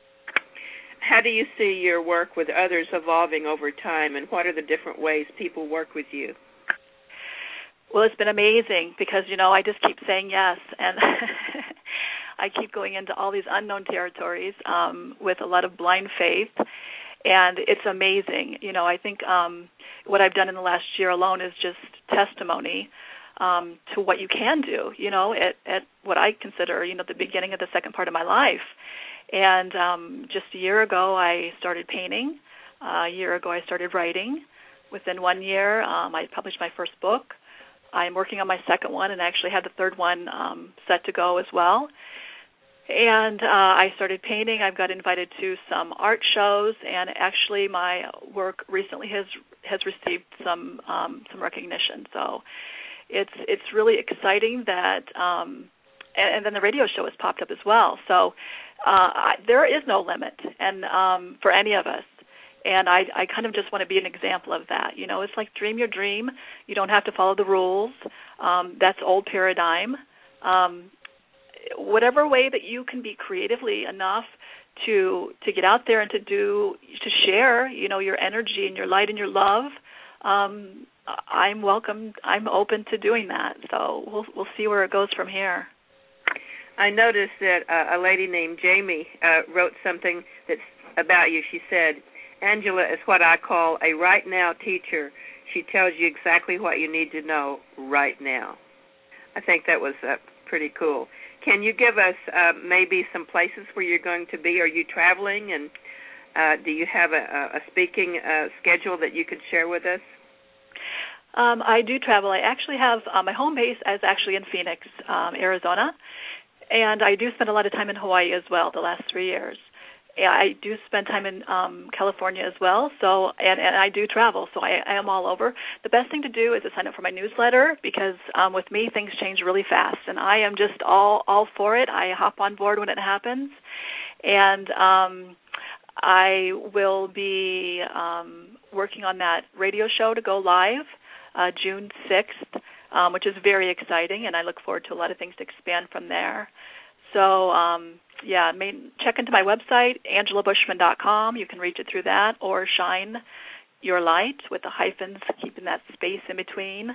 How do you see your work with others evolving over time, and what are the different ways people work with you? Well, it's been amazing because, I just keep saying yes, and I keep going into all these unknown territories with a lot of blind faith, and it's amazing. I think what I've done in the last year alone is just testimony to what you can do, at what I consider, the beginning of the second part of my life. And just a year ago, I started painting. A year ago, I started writing. Within 1 year, I published my first book. I'm working on my second one, and I actually had the third one set to go as well. And I started painting. I've got invited to some art shows, and actually my work recently has received some recognition. So it's really exciting that, and then the radio show has popped up as well. So there is no limit, and for any of us. And I kind of just want to be an example of that. You know, it's like dream your dream. You don't have to follow the rules. That's old paradigm. Whatever way that you can be creatively enough to get out there and to share, you know, your energy and your light and your love, I'm welcome. I'm open to doing that. So we'll see where it goes from here. I noticed that a lady named Jamie wrote something that's about you. She said, Angela is what I call a right now teacher. She tells you exactly what you need to know right now. I think that was pretty cool. Can you give us maybe some places where you're going to be? Are you traveling, and do you have a speaking schedule that you could share with us? I do travel. I actually have my home base is actually in Phoenix, Arizona, and I do spend a lot of time in Hawaii as well the last 3 years. I do spend time in California as well, so and I do travel, so I am all over. The best thing to do is to sign up for my newsletter because with me things change really fast, and I am just all for it. I hop on board when it happens, and I will be working on that radio show to go live June 6th, which is very exciting, and I look forward to a lot of things to expand from there. So, check into my website, angelabushman.com. You can reach it through that, or Shine Your Light with the hyphens, keeping that space in between.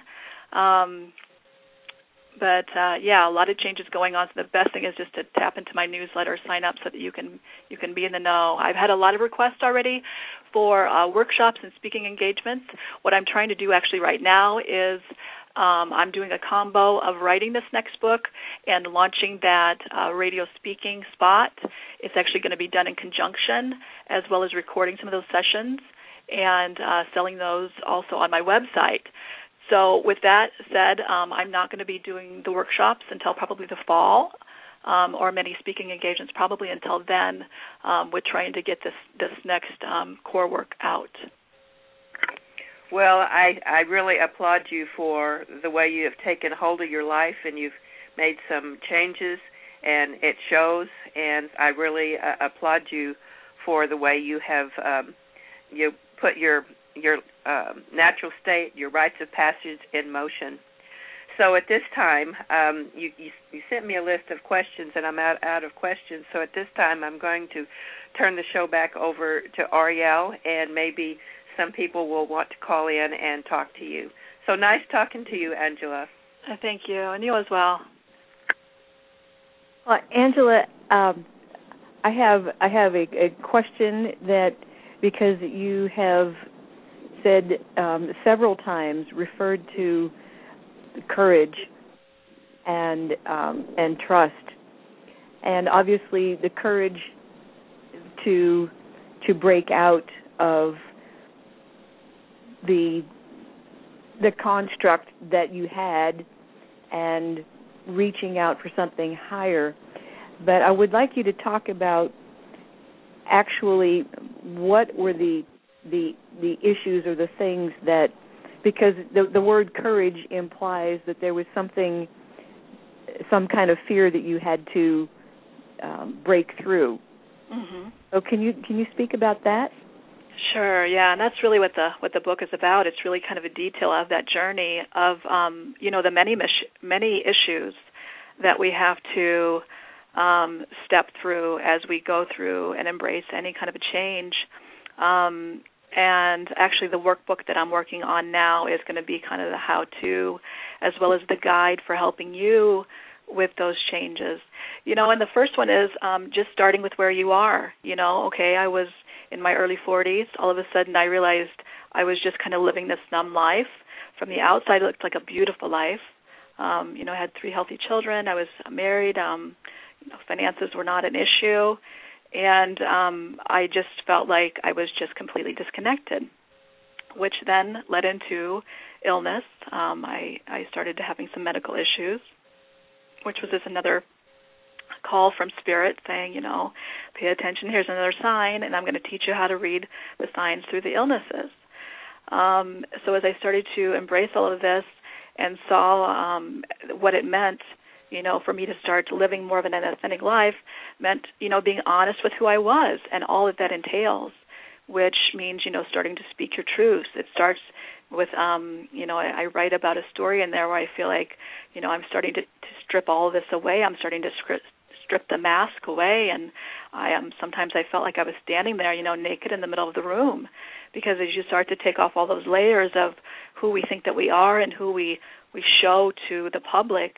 But a lot of changes going on. So the best thing is just to tap into my newsletter, sign up so that you can be in the know. I've had a lot of requests already for workshops and speaking engagements. What I'm trying to do actually right now is I'm doing a combo of writing this next book and launching that radio speaking spot. It's actually going to be done in conjunction, as well as recording some of those sessions and selling those also on my website. So with that said, I'm not going to be doing the workshops until probably the fall, or many speaking engagements probably until then. We're trying to get this next core work out. Well, I really applaud you for the way you have taken hold of your life, and you've made some changes, and it shows. And I really applaud you for the way you have you put your natural state, your rites of passage in motion. So at this time, you sent me a list of questions, and I'm out of questions. So at this time, I'm going to turn the show back over to Ariel, and maybe some people will want to call in and talk to you. So nice talking to you, Angela. Thank you, and you as well. Well, Angela, I have a question that, because you have said several times, referred to courage and trust, and obviously the courage to break out of the construct that you had and reaching out for something higher. But I would like you to talk about actually what were the issues or the things that, because the word courage implies that there was some kind of fear that you had to break through. Mm-hmm. So can you speak about that? Sure, yeah, and that's really what the book is about. It's really kind of a detail of that journey of the many issues that we have to step through as we go through and embrace any kind of a change. And actually the workbook that I'm working on now is going to be kind of the how-to, as well as the guide for helping you with those changes. And the first one is just starting with where you are. Okay, I was in my early 40s. All of a sudden I realized I was just kind of living this numb life. From the outside it looked like a beautiful life. I had 3 healthy children. I was married. Finances were not an issue. And I just felt like I was just completely disconnected, which then led into illness. I started having some medical issues, which was just another call from Spirit saying, pay attention, here's another sign, and I'm going to teach you how to read the signs through the illnesses. So as I started to embrace all of this and saw what it meant, for me to start living more of an authentic life, meant, being honest with who I was and all that entails, which means, starting to speak your truth. It starts with, I write about a story in there where I feel like, I'm starting to strip all of this away. I'm starting to strip the mask away, and sometimes I felt like I was standing there, naked in the middle of the room, because as you start to take off all those layers of who we think that we are and who we show to the public,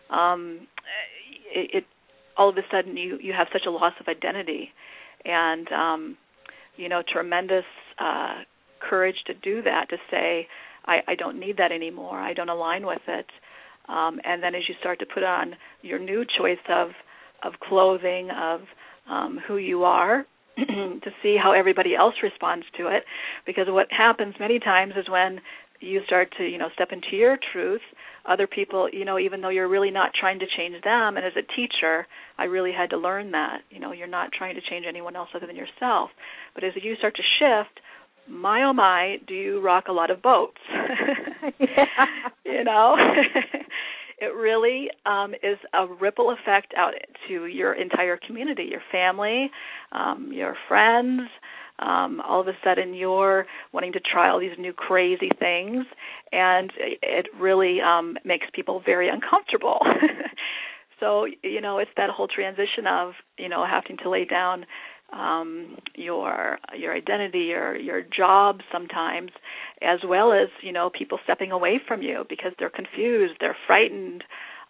it all of a sudden you have such a loss of identity, and tremendous courage to do that, to say I don't need that anymore, I don't align with it, and then as you start to put on your new choice of clothing, of who you are, to see how everybody else responds to it, because what happens many times is when you start to, step into your truth, other people, even though you're really not trying to change them, and as a teacher, I really had to learn that, you're not trying to change anyone else other than yourself. But as you start to shift, my oh my, do you rock a lot of boats? It really is a ripple effect out to your entire community, your family, your friends. All of a sudden you're wanting to try all these new crazy things, and it really makes people very uncomfortable. So, it's that whole transition of, having to lay down your identity, your job sometimes, as well as, people stepping away from you because they're confused, they're frightened.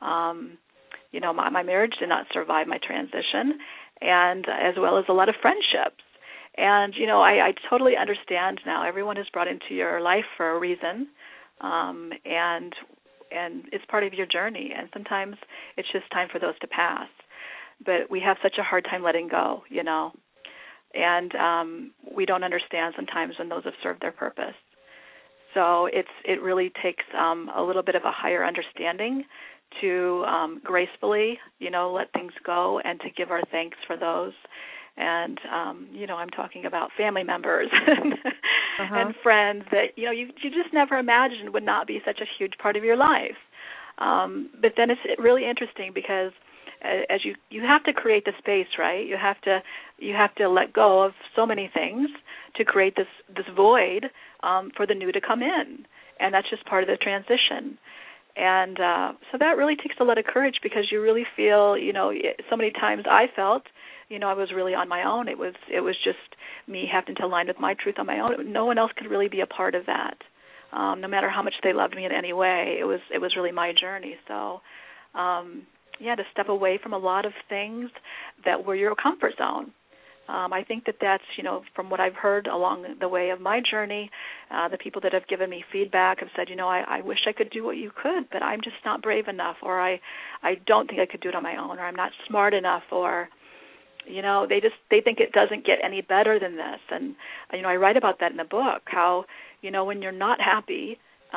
My marriage did not survive my transition, and as well as a lot of friendships. And, I totally understand now. Everyone is brought into your life for a reason, and it's part of your journey. And sometimes it's just time for those to pass. But we have such a hard time letting go, and we don't understand sometimes when those have served their purpose. So it really takes a little bit of a higher understanding to gracefully, let things go, and to give our thanks for those. And, I'm talking about family members and friends that, you just never imagined would not be such a huge part of your life. But then it's really interesting because as you have to create the space, right? You have to let go of so many things to create this void for the new to come in. And that's just part of the transition. And so that really takes a lot of courage, because you really feel, so many times I felt, I was really on my own. It was just me having to align with my truth on my own. No one else could really be a part of that. No matter how much they loved me in any way, it was really my journey. So, to step away from a lot of things that were your comfort zone. I think that's, from what I've heard along the way of my journey, the people that have given me feedback have said, I wish I could do what you could, but I'm just not brave enough, or I don't think I could do it on my own, or I'm not smart enough, or they think it doesn't get any better than this. And I write about that in the book, how when you're not happy,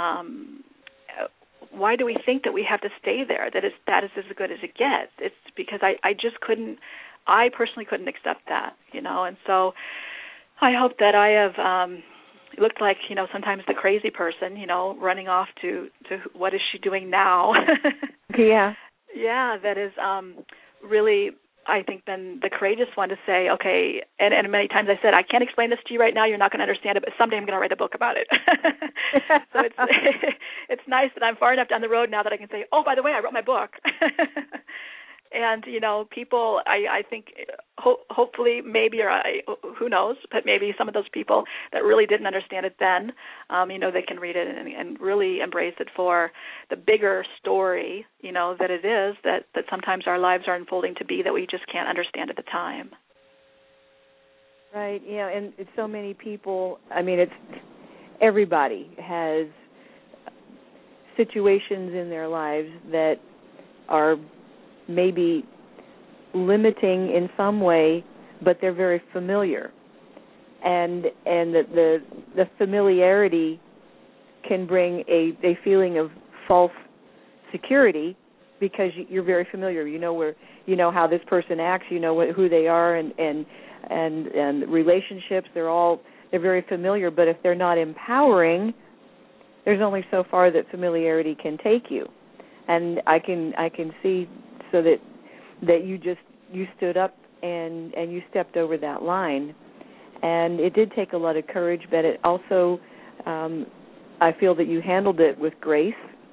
why do we think that we have to stay there, that is as good as it gets? It's because I personally couldn't accept that, and so I hope that I have looked like, sometimes the crazy person, running off to what is she doing now? Yeah. Yeah, that is really, I think, been the courageous one to say, okay, and many times I said, I can't explain this to you right now, you're not going to understand it, but someday I'm going to write a book about it. So it's nice that I'm far enough down the road now that I can say, oh, by the way, I wrote my book. And, people, I think, hopefully, maybe, or who knows, but maybe some of those people that really didn't understand it then, they can read it and really embrace it for the bigger story, that it is, that sometimes our lives are unfolding to be that we just can't understand at the time. Right, and it's so many people, it's everybody has situations in their lives that are maybe limiting in some way, but they're very familiar, and the familiarity can bring a feeling of false security because you're very familiar. You know how this person acts. You know who they are, and relationships. They're very familiar. But if they're not empowering, there's only so far that familiarity can take you. And I can see so that you stood up and you stepped over that line. And it did take a lot of courage, but it also, I feel that you handled it with grace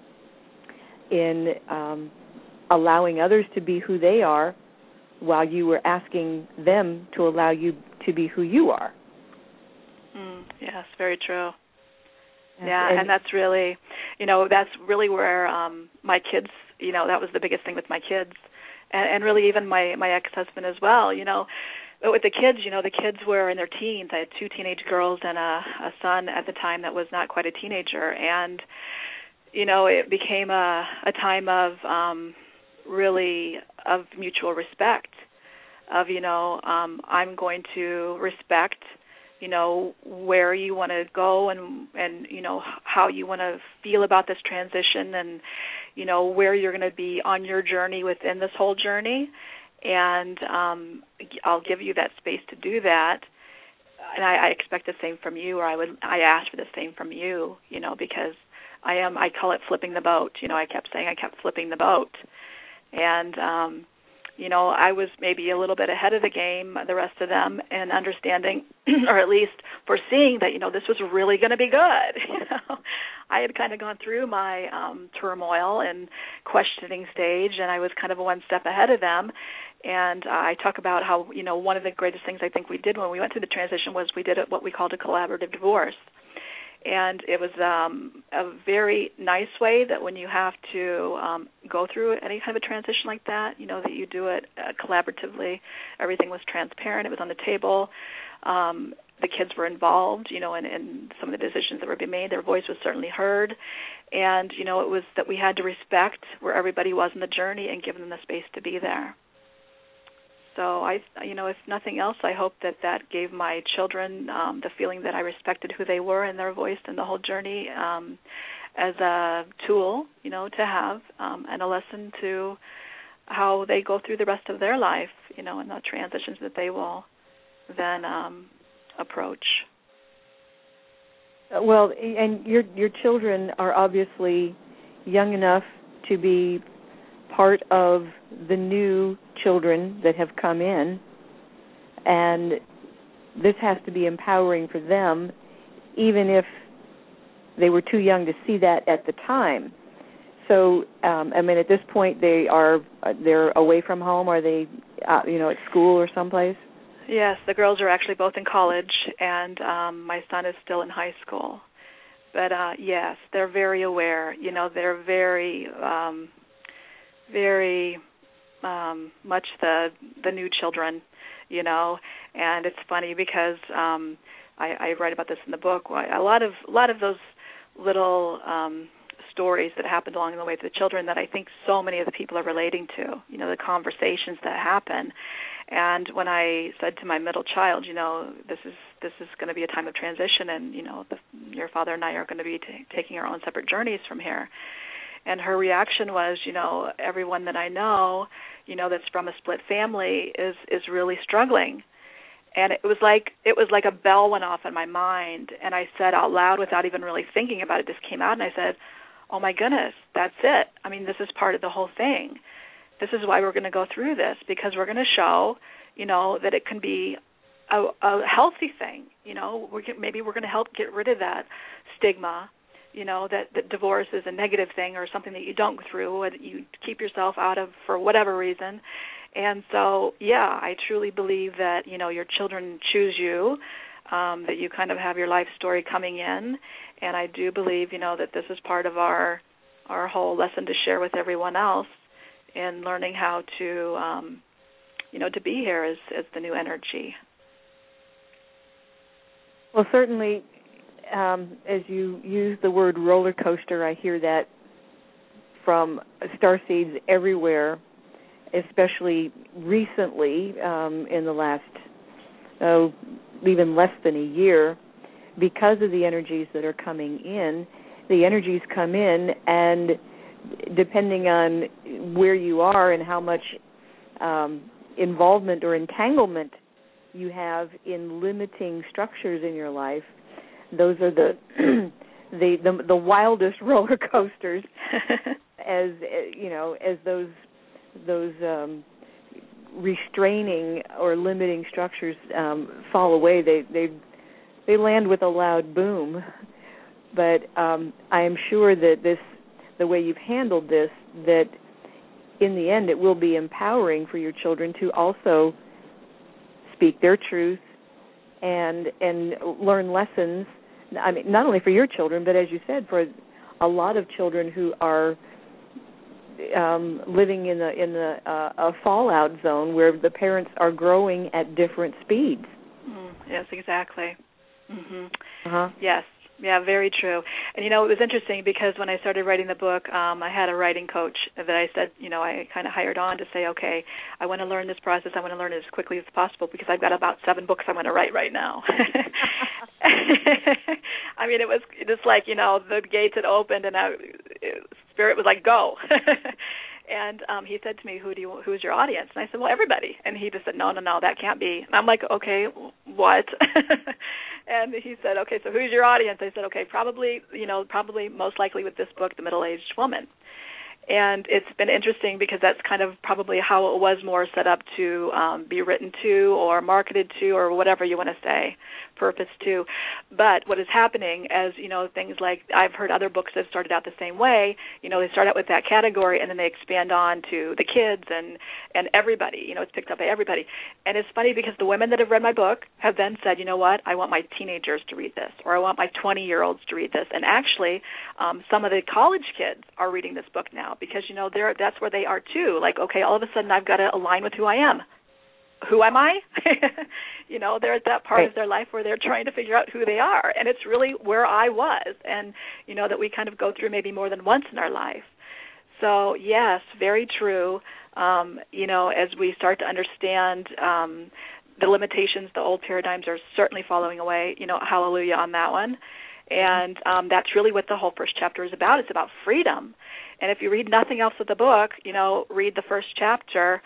in allowing others to be who they are while you were asking them to allow you to be who you are. Yes, very true. Yeah, and that's really, that's really where my kids, that was the biggest thing with my kids, and really even my ex-husband as well, But with the kids, the kids were in their teens. I had 2 teenage girls and a son at the time that was not quite a teenager, and it became a time of really of mutual respect. Of I'm going to respect where you want to go and how you want to feel about this transition, and where you're going to be on your journey within this whole journey. And I'll give you that space to do that, and I expect the same from you, or I ask for the same from you, because I call it flipping the boat. I kept flipping the boat, and I was maybe a little bit ahead of the game, the rest of them, in understanding, or at least foreseeing that this was really going to be good. I had kind of gone through my turmoil and questioning stage, and I was kind of one step ahead of them. And I talk about how, one of the greatest things I think we did when we went through the transition was we did what we called a collaborative divorce. And it was a very nice way that when you have to go through any kind of a transition like that, that you do it collaboratively. Everything was transparent. It was on the table. The kids were involved, in some of the decisions that were being made. Their voice was certainly heard. And, it was that we had to respect where everybody was in the journey and give them the space to be there. So if nothing else, I hope that gave my children the feeling that I respected who they were and their voice and the whole journey as a tool, to have, and a lesson to how they go through the rest of their life, and the transitions that they will then approach. Well, and your children are obviously young enough to be part of the new children that have come in, and this has to be empowering for them, even if they were too young to see that at the time. So, at this point, they're away from home. Are they, at school or someplace? Yes, the girls are actually both in college, and my son is still in high school. But yes, they're very aware. They're very very much the new children, and it's funny because I write about this in the book. A lot of those little stories that happened along the way to the children that I think so many of the people are relating to, the conversations that happen. And when I said to my middle child, this is going to be a time of transition, and your father and I are going to be taking our own separate journeys from here. And her reaction was, everyone that I know, that's from a split family is really struggling. And it was like a bell went off in my mind, and I said out loud without even really thinking about it, just came out, and I said, oh my goodness, that's it. This is part of the whole thing. This is why we're going to go through this, because we're going to show, that it can be a healthy thing. Maybe we're going to help get rid of that stigma, that divorce is a negative thing or something that you don't go through, or that you keep yourself out of for whatever reason. And so, yeah, I truly believe that, your children choose you, that you kind of have your life story coming in. And I do believe, that this is part of our whole lesson to share with everyone else in learning how to, to be here as the new energy. Well, certainly, as you use the word roller coaster, I hear that from starseeds everywhere, especially recently in the last, even less than a year, because of the energies that are coming in. the energies come in, and depending on where you are and how much involvement or entanglement you have in limiting structures in your life, those are the the wildest roller coasters. as those restraining or limiting structures fall away, they land with a loud boom. But I am sure that the way you've handled this, that in the end it will be empowering for your children to also speak their truth and learn lessons. I mean, not only for your children, but as you said, for a lot of children who are living in a fallout zone where the parents are growing at different speeds. Yes, exactly. Mm-hmm. Uh-huh. Yes. Yeah, very true. And, it was interesting because when I started writing the book, I had a writing coach that I said, I kind of hired on to say, okay, I want to learn this process. I want to learn it as quickly as possible because I've got about 7 books I'm going to write right now. I mean, it was just like, the gates had opened and Spirit was like, go. And he said to me, who's your audience? And I said, well, everybody. And he just said, no, that can't be. And I'm like, okay, what? And he said, okay, so who's your audience? I said, okay, probably most likely with this book, The Middle-Aged Woman. And it's been interesting because that's kind of probably how it was more set up to be written to or marketed to or whatever you want to say, purpose to. But what is happening as, things like I've heard other books that have started out the same way, they start out with that category and then they expand on to the kids and everybody, it's picked up by everybody. And it's funny because the women that have read my book have then said, you know what, I want my teenagers to read this or I want my 20-year-olds to read this. And actually some of the college kids are reading this book now because, that's where they are too. Like, okay, all of a sudden I've got to align with who I am. Who am I? They're at that part of their life where they're trying to figure out who they are. And it's really where I was. And, that we kind of go through maybe more than once in our life. So, yes, very true. As we start to understand the limitations, the old paradigms are certainly falling away. Hallelujah on that one. And that's really what the whole first chapter is about. It's about freedom. And if you read nothing else of the book, read the first chapter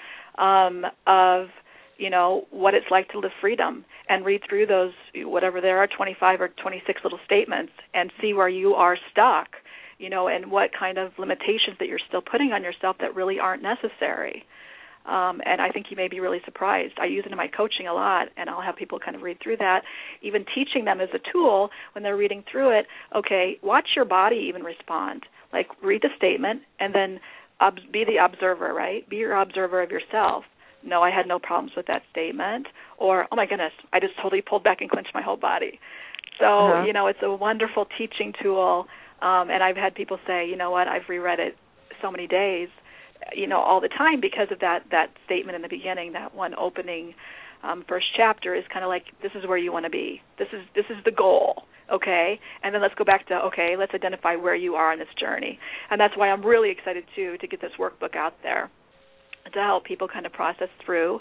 of what it's like to live freedom and read through those, whatever there are, 25 or 26 little statements and see where you are stuck, and what kind of limitations that you're still putting on yourself that really aren't necessary. And I think you may be really surprised. I use it in my coaching a lot, and I'll have people kind of read through that, even teaching them as a tool when they're reading through it. Okay, watch your body even respond. Like, read the statement and then be the observer, right? Be your observer of yourself. No, I had no problems with that statement. Or, oh, my goodness, I just totally pulled back and clenched my whole body. So, it's a wonderful teaching tool. And I've had people say, you know what, I've reread it so many days, all the time because of that statement in the beginning, that one opening first chapter is kind of like, this is where you want to be. This is the goal, okay? And then let's go back to, okay, let's identify where you are on this journey. And that's why I'm really excited, too, to get this workbook out there to help people kind of process through,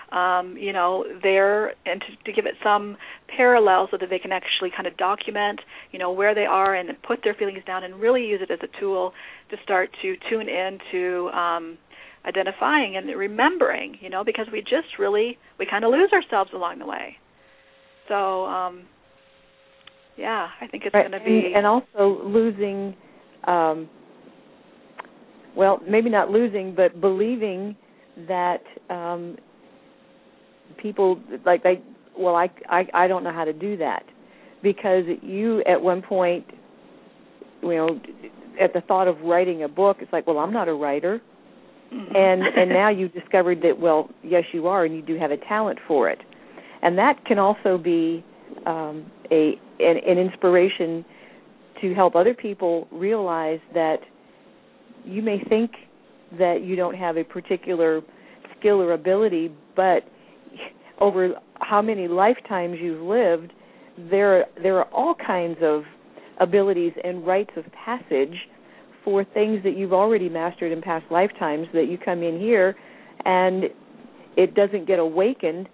there, and to give it some parallel so that they can actually kind of document, where they are and put their feelings down and really use it as a tool to start to tune into identifying and remembering, because we kind of lose ourselves along the way. So, I think it's going to be... And also losing... well, maybe not losing, but believing that people I don't know how to do that, because you at one point, at the thought of writing a book, it's like, well, I'm not a writer, and now you've discovered that, well, yes, you are, and you do have a talent for it, and that can also be an inspiration to help other people realize that you may think that you don't have a particular skill or ability, but over how many lifetimes you've lived, there are all kinds of abilities and rites of passage for things that you've already mastered in past lifetimes that you come in here and it doesn't get awakened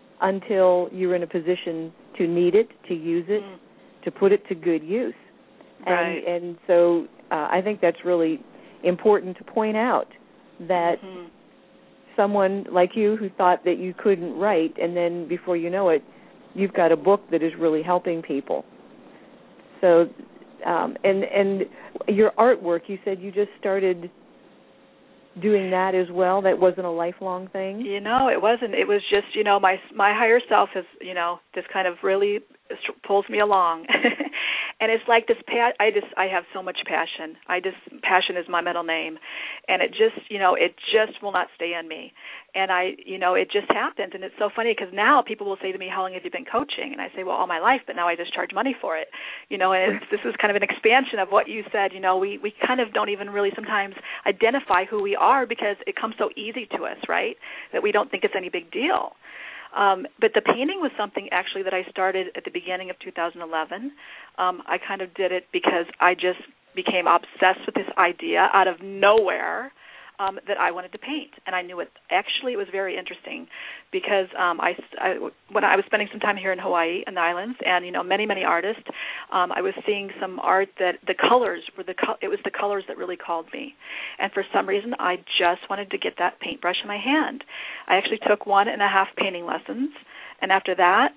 until you're in a position to need it, to use it, to put it to good use. Right. And so I think that's really important to point out that someone like you who thought that you couldn't write, and then before you know it, you've got a book that is really helping people. So, and your artwork, you said you just started doing that as well. That wasn't a lifelong thing? You know, it wasn't. It was just, you know, my higher self is, you know, just kind of really pulls me along. And it's like this, I have so much passion. Passion is my middle name. And it just, you know, it just will not stay in me. And it just happens. And it's so funny because now people will say to me, how long have you been coaching? And I say, well, all my life, but now I just charge money for it. You know, and this is kind of an expansion of what you said. You know, we kind of don't even really sometimes identify who we are because it comes so easy to us, right, that we don't think it's any big deal. But the painting was something actually that I started at the beginning of 2011. I kind of did it because I just became obsessed with this idea out of nowhere that I wanted to paint, and I knew it. Actually, it was very interesting because when I was spending some time here in Hawaii and the islands, and you know, many artists, I was seeing some art that the colors were it was the colors that really called me, and for some reason, I just wanted to get that paintbrush in my hand. I actually took 1.5 painting lessons, and after that,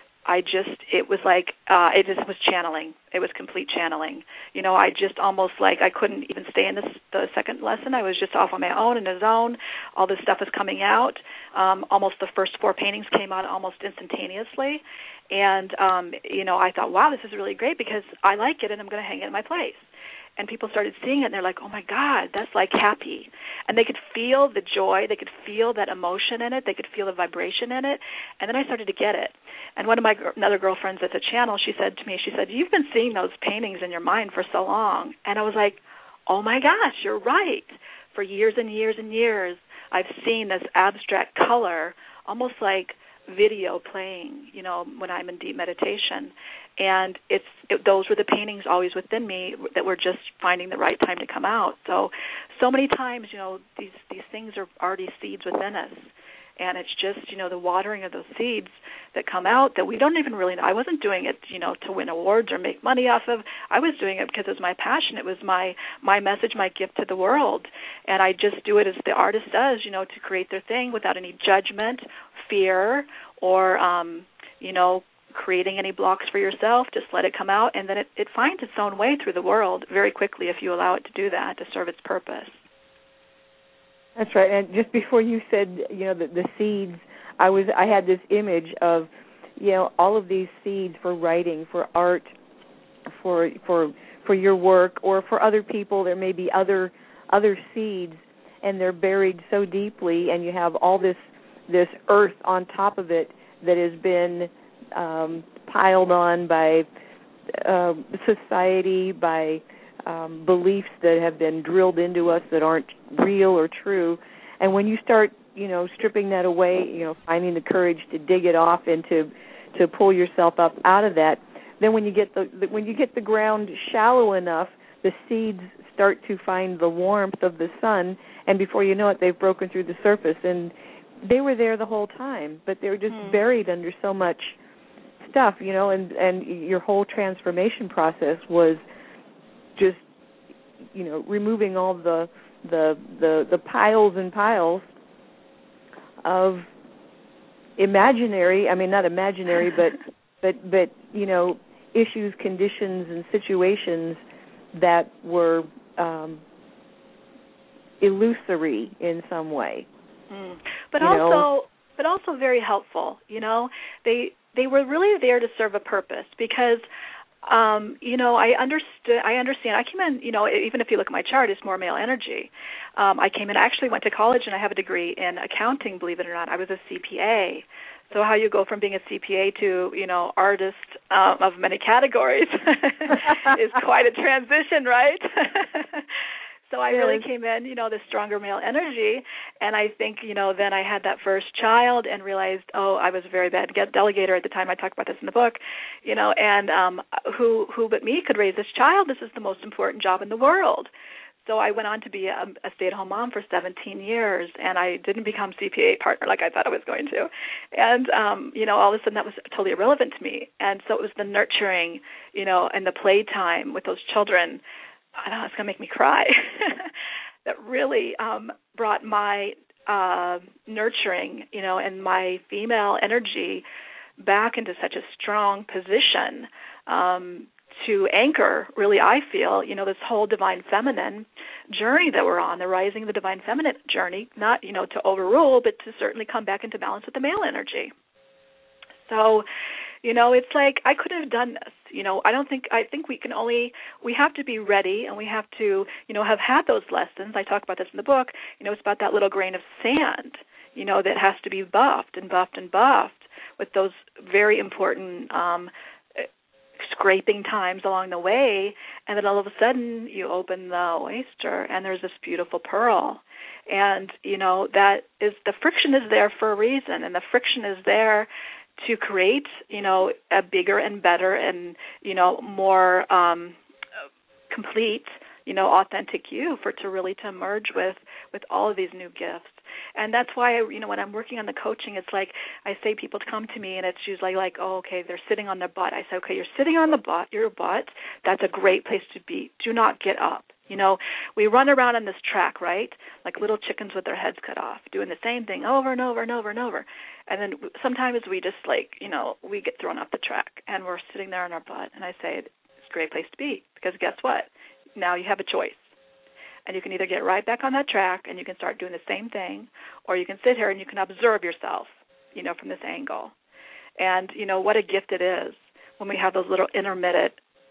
it was like, it just was channeling. It was complete channeling. You know, I just almost like I couldn't even stay in the second lesson. I was just off on my own in a zone. All this stuff was coming out. Almost the first 4 paintings came out almost instantaneously. And, you know, I thought, wow, this is really great because I like it and I'm going to hang it in my place. And people started seeing it, and they're like, oh, my God, that's like happy. And they could feel the joy. They could feel that emotion in it. They could feel the vibration in it. And then I started to get it. And one of my another girlfriends at the channel, she said to me, you've been seeing those paintings in your mind for so long. And I was like, oh, my gosh, you're right. For years and years and years, I've seen this abstract color, almost like video playing, you know, when I'm in deep meditation. And those were the paintings always within me that were just finding the right time to come out. So many times, you know, these things are already seeds within us. And it's just, you know, the watering of those seeds that come out that we don't even really know. I wasn't doing it, you know, to win awards or make money off of. I was doing it because it was my passion. It was my message, my gift to the world. And I just do it as the artist does, you know, to create their thing without any judgment, fear, or, you know, creating any blocks for yourself. Just let it come out, and then it finds its own way through the world very quickly if you allow it to do that, to serve its purpose. That's right. And just before you said, you know, the seeds, I had this image of, you know, all of these seeds for writing, for art, for your work, or for other people. There may be other seeds, and they're buried so deeply, and you have all this earth on top of it that has been piled on by society, by beliefs that have been drilled into us that aren't real or true. And when you start, you know, stripping that away, you know, finding the courage to dig it off and to pull yourself up out of that, then when you get the ground shallow enough, the seeds start to find the warmth of the sun, and before you know it, they've broken through the surface. And they were there the whole time, but they were just buried under so much stuff, you know, and your whole transformation process was just, you know, removing all the piles and piles of imaginary, I mean, not imaginary, but you know, issues, conditions, and situations that were illusory in some way. But also very helpful. You know, they were really there to serve a purpose because, you know, I understand. I came in, you know, even if you look at my chart, it's more male energy. I came in, I actually went to college, and I have a degree in accounting, believe it or not. I was a CPA. So how you go from being a CPA to, you know, artist of many categories is quite a transition, right? So I really came in, you know, the stronger male energy, and I think, you know, then I had that first child and realized, oh, I was a very bad delegator at the time. I talk about this in the book, you know, and who but me could raise this child? This is the most important job in the world. So I went on to be a stay-at-home mom for 17 years, and I didn't become CPA partner like I thought I was going to. And, all of a sudden that was totally irrelevant to me. And so it was the nurturing, and the playtime with those children. I know it's going to make me cry. That really brought my nurturing, and my female energy back into such a strong position to anchor, really, I feel, this whole divine feminine journey that we're on, the rising of the divine feminine journey, not, to overrule, but to certainly come back into balance with the male energy. So, it's like I couldn't have done this. I think we have to be ready, and we have to, have had those lessons. I talk about this in the book. It's about that little grain of sand, that has to be buffed and buffed and buffed with those very important scraping times along the way, and then all of a sudden you open the oyster and there's this beautiful pearl. And, that is, the friction is there for a reason, and the friction is there to create, a bigger and better and, more complete, authentic you, to really emerge with all of these new gifts. And that's why, when I'm working on the coaching, it's like I say people to come to me, and it's usually like, oh, okay, they're sitting on their butt. I say, okay, you're sitting on your butt. That's a great place to be. Do not get up. We run around on this track, right, like little chickens with their heads cut off, doing the same thing over and over and over and over. And then sometimes we just we get thrown off the track, and we're sitting there on our butt. And I say, it's a great place to be, because guess what? Now you have a choice. And you can either get right back on that track and you can start doing the same thing, or you can sit here and you can observe yourself, from this angle. And, what a gift it is when we have those little intermittent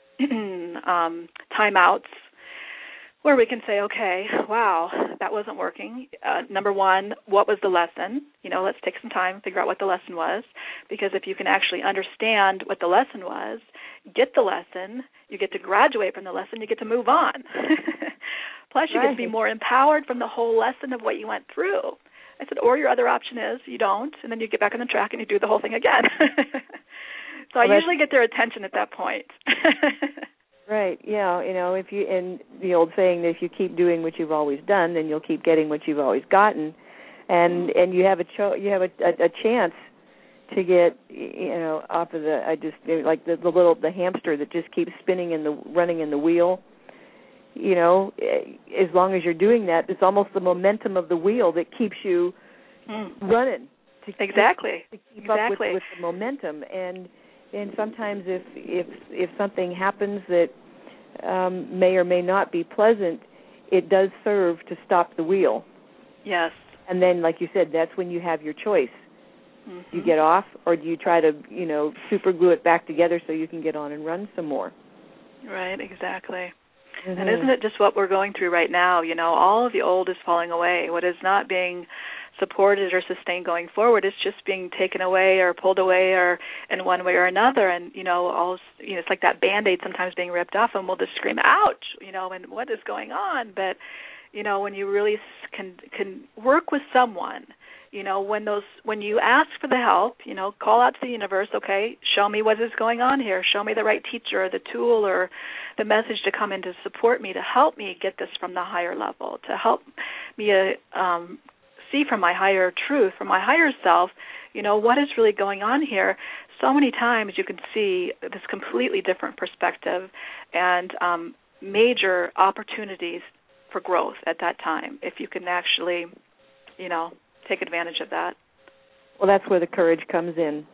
timeouts where we can say, okay, wow, that wasn't working. Number one, what was the lesson? Let's take some time, figure out what the lesson was, because if you can actually understand what the lesson was, get the lesson, you get to graduate from the lesson, you get to move on. Plus, you get to be more empowered from the whole lesson of what you went through. I said, or your other option is you don't, and then you get back on the track and you do the whole thing again. So I usually get their attention at that point. Right. Yeah. If you, and the old saying that if you keep doing what you've always done, then you'll keep getting what you've always gotten, and you have a chance to get off of the hamster that just keeps spinning running in the wheel. As long as you're doing that, it's almost the momentum of the wheel that keeps you running. Exactly. To keep up with the momentum. And sometimes if something happens that may or may not be pleasant, it does serve to stop the wheel. Yes. And then, like you said, that's when you have your choice. Mm-hmm. You get off, or do you try to, super glue it back together so you can get on and run some more? Right, exactly. Mm-hmm. And isn't it just what we're going through right now? All of the old is falling away. What is not being supported or sustained going forward is just being taken away or pulled away or in one way or another. And, it's like that Band-Aid sometimes being ripped off, and we'll just scream, ouch, and what is going on? But, when you really can work with someone, when you ask for the help, call out to the universe, okay, show me what is going on here. Show me the right teacher or the tool or the message to come in to support me, to help me get this from the higher level, to help me see from my higher truth, from my higher self, what is really going on here. So many times you can see this completely different perspective and major opportunities for growth at that time, if you can actually, take advantage of that. Well, that's where the courage comes in.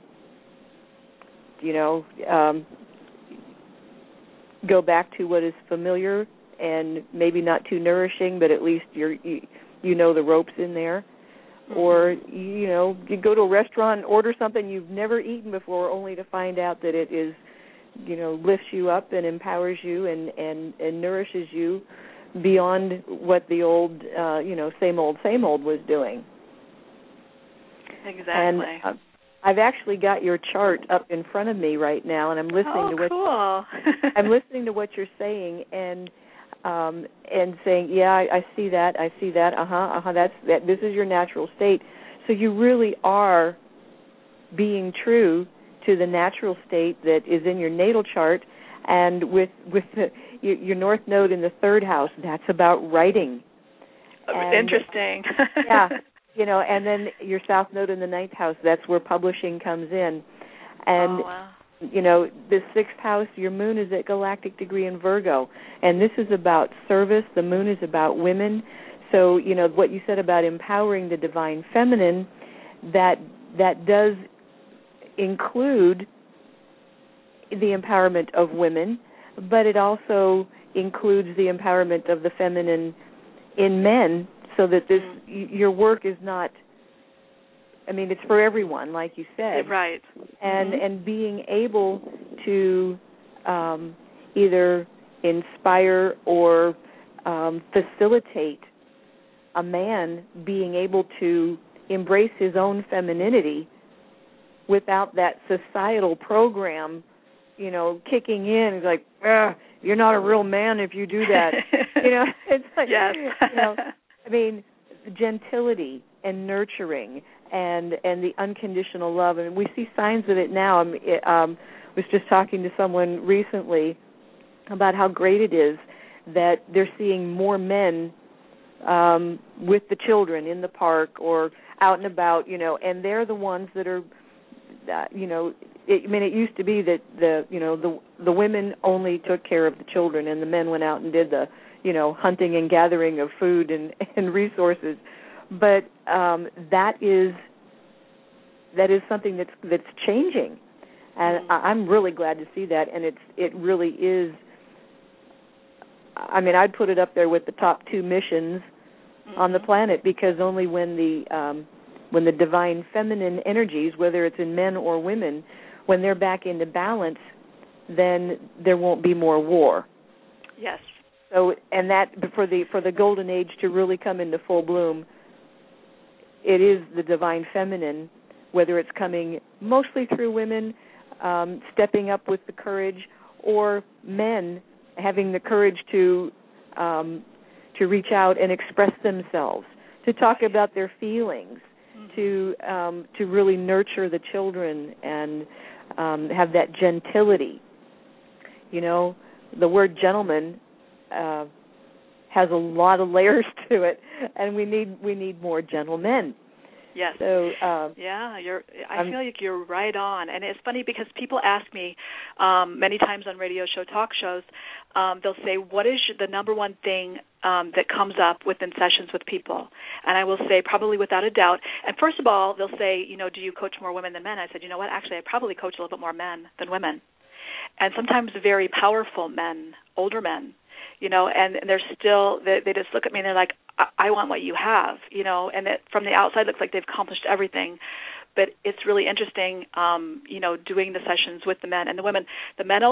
Go back to what is familiar and maybe not too nourishing, but at least you the ropes in there. Mm-hmm. Or, you go to a restaurant and order something you've never eaten before, only to find out that it is, lifts you up and empowers you and nourishes you beyond what the old, same old was doing. Exactly. And I've actually got your chart up in front of me right now, and I'm listening to what cool. I'm listening to what you're saying, and saying, yeah, I see that, that this is your natural state. So you really are being true to the natural state that is in your natal chart, and with your North Node in the 3rd house, that's about writing. And, interesting. Yeah, and then your South Node in the 9th house, that's where publishing comes in. And, wow. The 6th house, your moon is at galactic degree in Virgo, and this is about service. The moon is about women. So, what you said about empowering the divine feminine, that does include the empowerment of women, but it also includes the empowerment of the feminine in men, so that your work is not, it's for everyone, like you said. Right. And being able to either inspire or facilitate a man being able to embrace his own femininity without that societal program, kicking in. It's like, you're not a real man if you do that. It's like, yes. Gentility and nurturing and the unconditional love, and we see signs of it now. I was just talking to someone recently about how great it is that they're seeing more men with the children in the park or out and about, and they're the ones that are, it used to be that the women only took care of the children and the men went out and did the, hunting and gathering of food and resources. But that is something that's changing, and I'm really glad to see that. And it really is. I'd put it up there with the top 2 missions on the planet, because only when the divine feminine energies, whether it's in men or women, when they're back into balance, then there won't be more war. Yes. So, and that for the golden age to really come into full bloom, it is the divine feminine, whether it's coming mostly through women stepping up with the courage, or men having the courage to reach out and express themselves, to talk about their feelings, to really nurture the children and have that gentility. The word gentleman has a lot of layers to it, and we need more gentlemen. Yes. So I feel like you're right on, and it's funny because people ask me many times on radio show talk shows, they'll say, "What is the number one thing that comes up within sessions with people?" And I will say, probably without a doubt. And first of all, they'll say, do you coach more women than men? I said, you know what? Actually, I probably coach a little bit more men than women, and sometimes very powerful men, older men. And they're still, they just look at me and they're like, I want what you have, and it, from the outside, looks like they've accomplished everything. But it's really interesting, doing the sessions with the men and the women. The men,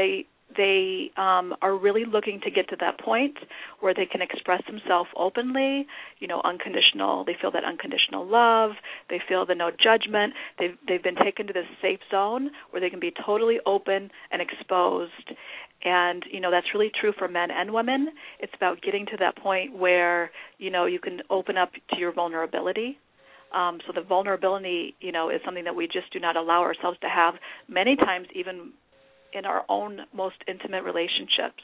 they are really looking to get to that point where they can express themselves openly, unconditional. They feel that unconditional love. They feel the no judgment. They've been taken to this safe zone where they can be totally open and exposed. And, that's really true for men and women. It's about getting to that point where, you can open up to your vulnerability. So the vulnerability, is something that we just do not allow ourselves to have many times, even in our own most intimate relationships.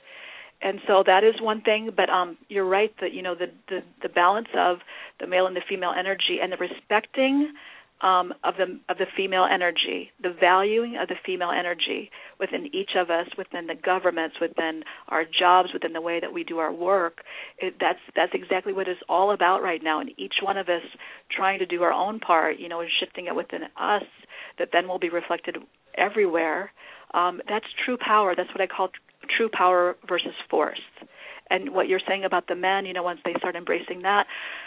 And so that is one thing, but you're right that, the balance of the male and the female energy and the respecting of the female energy, the valuing of the female energy within each of us, within the governments, within our jobs, within the way that we do our work. That's exactly what it's all about right now, and each one of us trying to do our own part, and shifting it within us, that then will be reflected everywhere. That's true power. That's what I call true power versus force. And what you're saying about the men, once they start embracing that,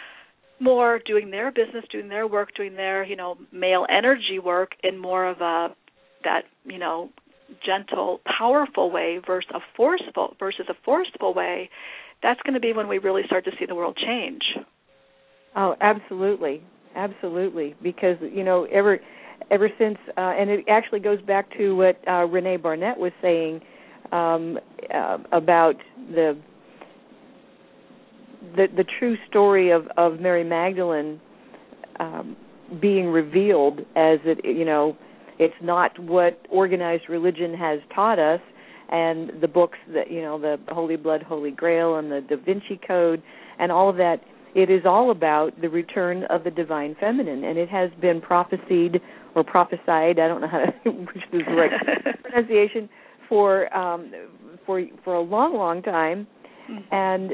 more doing their business, doing their work, doing their, male energy work in more of that gentle, powerful way versus a forceful way, that's going to be when we really start to see the world change. Oh, absolutely. Because, ever since, and it actually goes back to what Renee Barnett was saying about the true story of Mary Magdalene being revealed as it's not what organized religion has taught us, and the books that, the Holy Blood, Holy Grail, and the Da Vinci Code, and all of that. It is all about the return of the divine feminine, and it has been prophesied, I don't know which is the right pronunciation, for a long, long time, and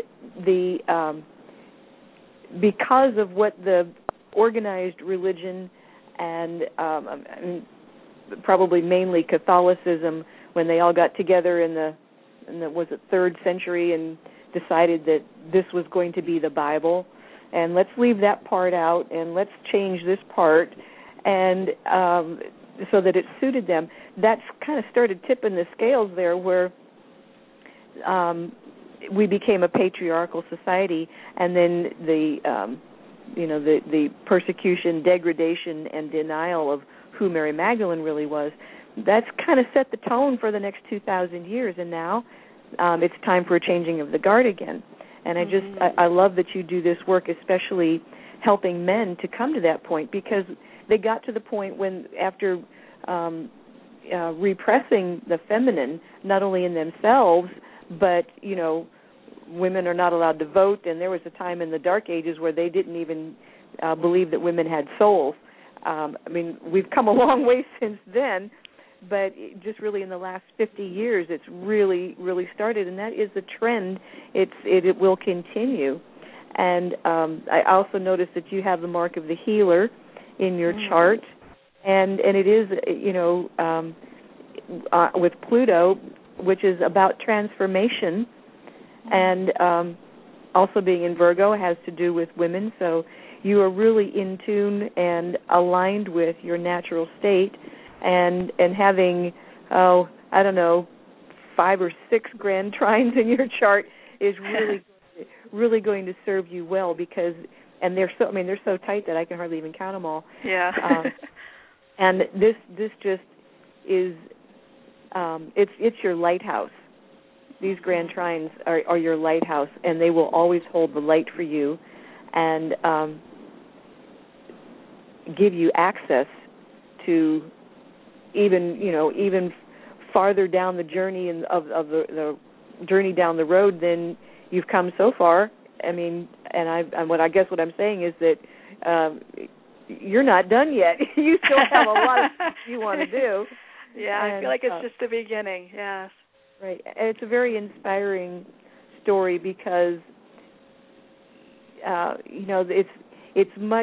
because of what the organized religion and probably mainly Catholicism, when they all got together in the was it 3rd century and decided that this was going to be the Bible, and let's leave that part out and let's change this part, and so that it suited them. That's kind of started tipping the scales there, where we became a patriarchal society, and then the persecution, degradation, and denial of who Mary Magdalene really was. That's kind of set the tone for the next 2,000 years, and now it's time for a changing of the guard again. And I love that you do this work, especially helping men to come to that point, because they got to the point when, after repressing the feminine, not only in themselves, but, women are not allowed to vote, and there was a time in the Dark Ages where they didn't even believe that women had souls. We've come a long way since then, but just really in the last 50 years, it's really, really started, and that is the trend. It will continue. And I also noticed that you have the mark of the healer in your chart, and it is, with Pluto, which is about transformation, and also being in Virgo has to do with women. So you are really in tune and aligned with your natural state, and having 5 or 6 grand trines in your chart is really going to serve you well, because they're so tight that I can hardly even count them all. Yeah. And this just is it's your lighthouse. These grand trines are your lighthouse, and they will always hold the light for you, and give you access to even farther down the journey of the journey down the road than you've come so far. What I'm saying is that you're not done yet. You still have a lot of stuff you want to do. Yeah, I feel like it's just the beginning. Yes. Right. It's a very inspiring story, because it's much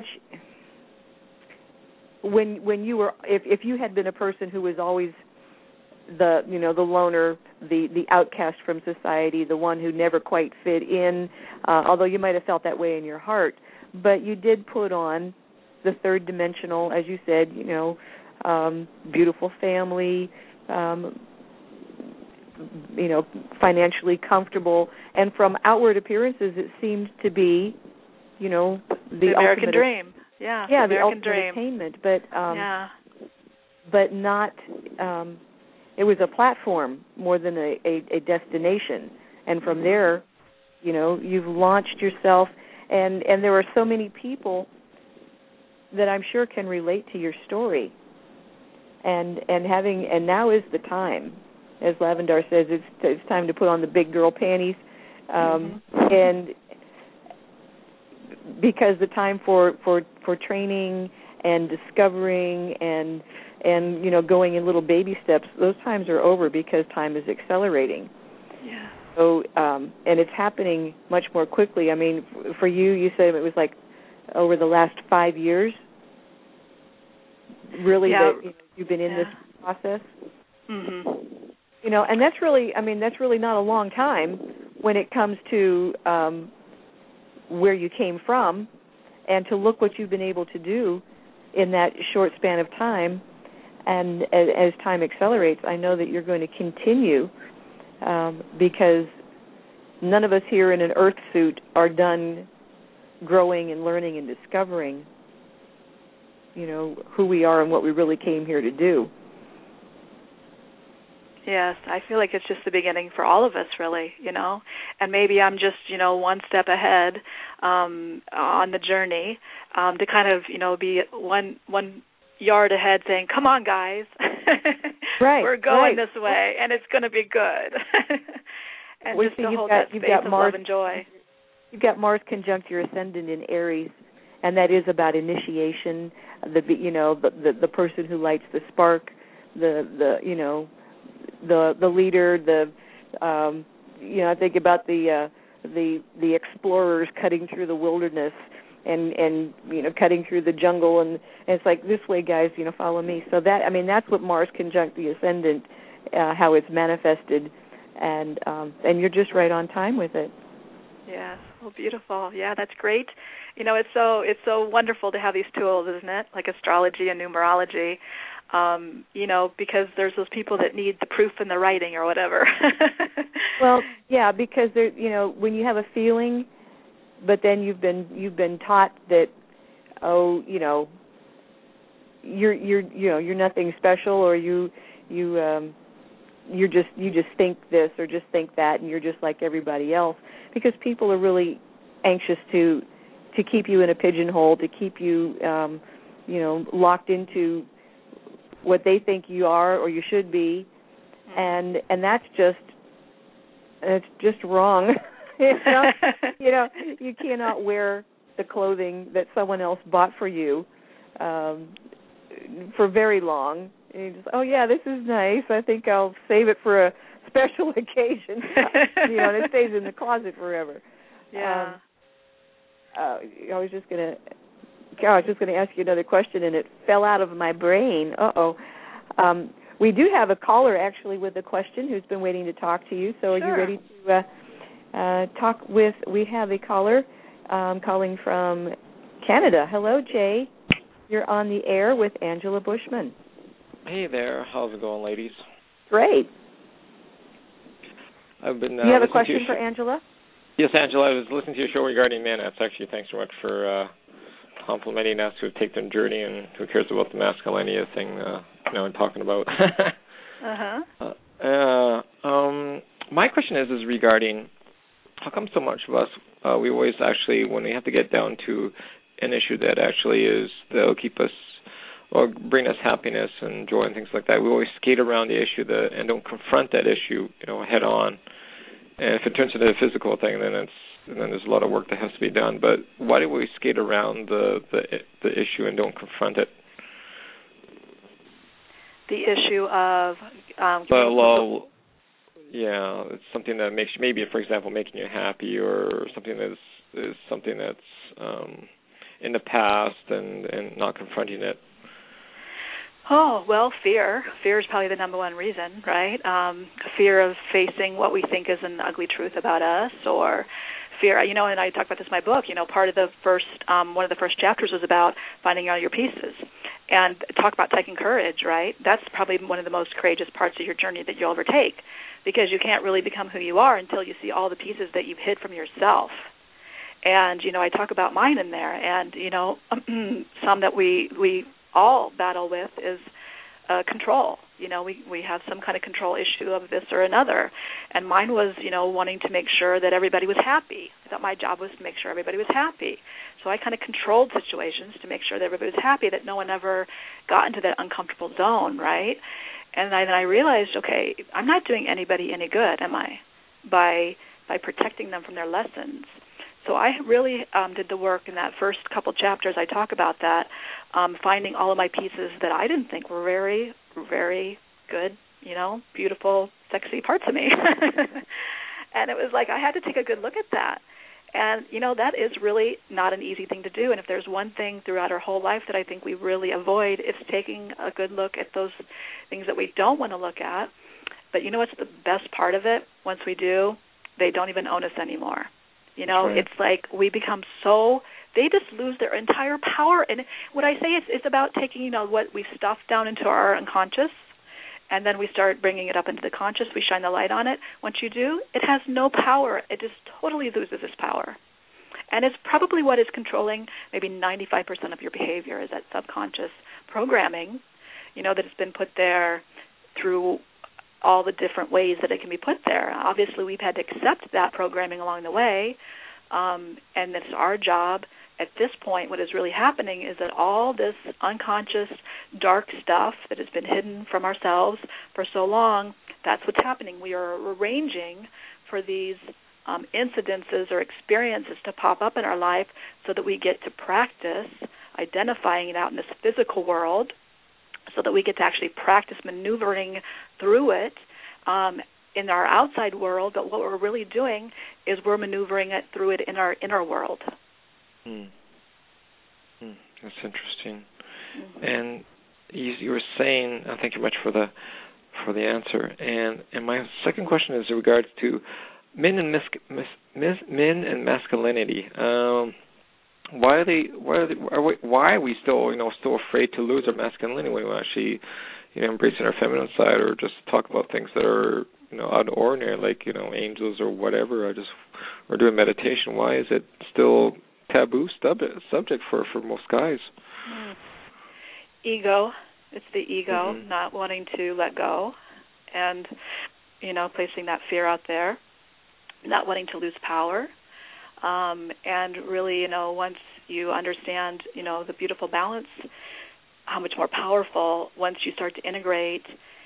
when you were, if you had been a person who was always the loner, the outcast from society, the one who never quite fit in, although you might have felt that way in your heart, but you did put on the third dimensional, as you said, beautiful family, financially comfortable, and from outward appearances, it seemed to be, the American dream. Yeah, the American ultimate dream. attainment, but not. It was a platform more than a destination, and from there, you've launched yourself, and there are so many people that I'm sure can relate to your story, and now is the time. As Lavendar says, it's time to put on the big girl panties, and because the time for training and discovering and going in little baby steps, those times are over, because time is accelerating. Yeah. So and it's happening much more quickly. For you said it was like over the last 5 years. Really, that you've been in this process. Mm-hmm. And that's really not a long time when it comes to where you came from, and to look what you've been able to do in that short span of time. And as time accelerates, I know that you're going to continue, because none of us here in an earth suit are done growing and learning and discovering, who we are and what we really came here to do. Yes, I feel like it's just the beginning for all of us, really, and maybe I'm just, one step ahead on the journey, to kind of, be one yard ahead, saying, "Come on, guys." Right. We're going this way, and it's going to be good. And just to hold that space of love and joy. You've got Mars conjunct your ascendant in Aries, and that is about initiation. The person who lights the spark, the leader. I think about the explorers cutting through the wilderness and cutting through the jungle, and it's like, this way, guys, follow me. So that's what Mars conjunct the ascendant, how it's manifested, and you're just right on time with it. Yes, well, beautiful. Yeah, that's great. It's so wonderful to have these tools, isn't it? Like astrology and numerology. Because there's those people that need the proof in the writing or whatever. Well, yeah, because when you have a feeling, but then you've been taught that, you're nothing special, or you just think this or just think that, and you're just like everybody else, because people are really anxious to keep you in a pigeonhole, to keep you locked into what they think you are or you should be, and that's just wrong. You cannot wear the clothing that someone else bought for you for very long. And you just, oh yeah, this is nice. I think I'll save it for a special occasion. And it stays in the closet forever. Yeah. I was just going to ask you another question, and it fell out of my brain. We do have a caller, actually, with a question who's been waiting to talk to you. So are you ready to talk with? We have a caller calling from Canada. Hello, Jay. You're on the air with Angela Bushman. Hey there. How's it going, ladies? Great. I've been. You have a question for Angela? Yes, Angela. I was listening to your show regarding Nanaps. Actually, thanks so much for complimenting us who take their journey and who cares about the masculinity thing, and talking about. My question is regarding how come so much of us, we always actually, when we have to get down to an issue that actually is, that'll keep us, or bring us happiness and joy and things like that, we always skate around the issue and don't confront that issue, head on. And if it turns into a physical thing, then there's a lot of work that has to be done. But why do we skate around the issue and don't confront it? The issue of it's something that makes, maybe, for example, making you happy, or something that's in the past and not confronting it. Oh, well, fear. Fear is probably the number one reason, right? Fear of facing what we think is an ugly truth about us, or fear, and I talk about this in my book, part of the first, one of the first chapters was about finding out your pieces, and talk about taking courage, right? That's probably one of the most courageous parts of your journey that you'll ever take, because you can't really become who you are until you see all the pieces that you've hid from yourself. And, I talk about mine in there, and, some that we all battle with is control. We have some kind of control issue of this or another. And mine was, wanting to make sure that everybody was happy. I thought my job was to make sure everybody was happy. So I kind of controlled situations to make sure that everybody was happy, that no one ever got into that uncomfortable zone, right? And then I realized, okay, I'm not doing anybody any good, am I, by protecting them from their lessons. So I really did the work in that first couple chapters. I talk about that, finding all of my pieces that I didn't think were very, very good, beautiful, sexy parts of me. And it was like I had to take a good look at that. And, that is really not an easy thing to do. And if there's one thing throughout our whole life that I think we really avoid, it's taking a good look at those things that we don't want to look at. But what's the best part of it? Once we do, they don't even own us anymore. Right. It's like we become they just lose their entire power. And what I say is it's about taking, what we stuff down into our unconscious, and then we start bringing it up into the conscious. We shine the light on it. Once you do, it has no power. It just totally loses its power. And it's probably what is controlling maybe 95% of your behavior is that subconscious programming, that has been put there through all the different ways that it can be put there. Obviously, we've had to accept that programming along the way, and it's our job at this point. What is really happening is that all this unconscious dark stuff that has been hidden from ourselves for so long, that's what's happening. We are arranging for these incidences or experiences to pop up in our life so that we get to practice identifying it out in this physical world, so that we get to actually practice maneuvering through it in our outside world. But what we're really doing is we're maneuvering it through it in our inner world. That's interesting. And you were saying, thank you much for the answer. And my second question is in regards to men and masculinity. Why are we still afraid to lose our masculinity when we're actually embracing our feminine side, or just talk about things that are out of the ordinary, like angels or whatever, or doing meditation? Why is it still taboo subject for most guys? Ego. It's the ego, not wanting to let go, and placing that fear out there, not wanting to lose power. And really, once you understand, the beautiful balance, how much more powerful once you start to integrate,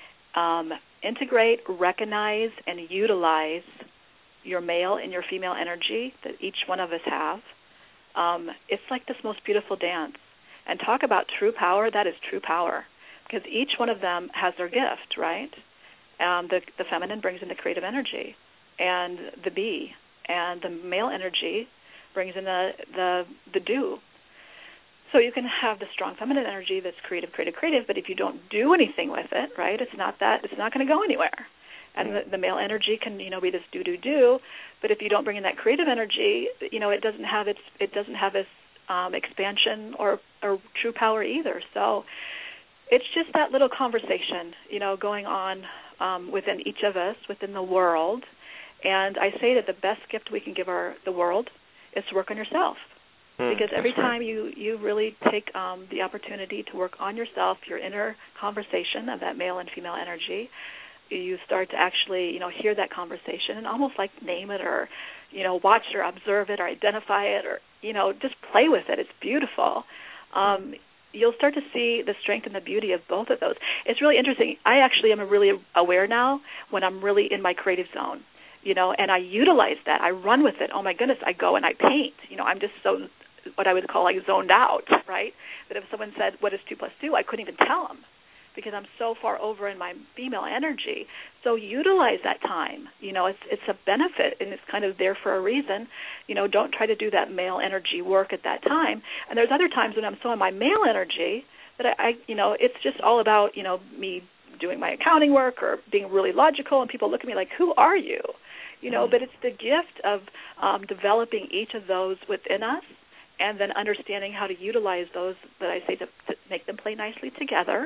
recognize, and utilize your male and your female energy that each one of us have. It's like this most beautiful dance. And talk about true power, that is true power, because each one of them has their gift, right? The feminine brings in the creative energy, and the be, and the male energy brings in the do. So you can have the strong feminine energy that's creative, but if you don't do anything with it, right, it's not going to go anywhere. And the male energy can, be this do, but if you don't bring in that creative energy, it doesn't have its expansion or true power either. So it's just that little conversation, going on within each of us, within the world. And I say that the best gift we can give the world is to work on yourself. Because every time you really take the opportunity to work on yourself, your inner conversation of that male and female energy, you start to actually, hear that conversation and almost like name it, or, watch it or observe it or identify it, or, just play with it. It's beautiful. You'll start to see the strength and the beauty of both of those. It's really interesting. I actually am really aware now when I'm really in my creative zone, and I utilize that. I run with it. Oh, my goodness, I go and I paint. I'm just so what I would call like zoned out, right? That if someone said, what is 2 + 2, I couldn't even tell them, because I'm so far over in my female energy. So utilize that time. It's a benefit, and it's kind of there for a reason. Don't try to do that male energy work at that time. And there's other times when I'm so in my male energy that I it's just all about, me doing my accounting work or being really logical, and people look at me like, who are you? But it's the gift of developing each of those within us, and then understanding how to utilize those that I say to make them play nicely together.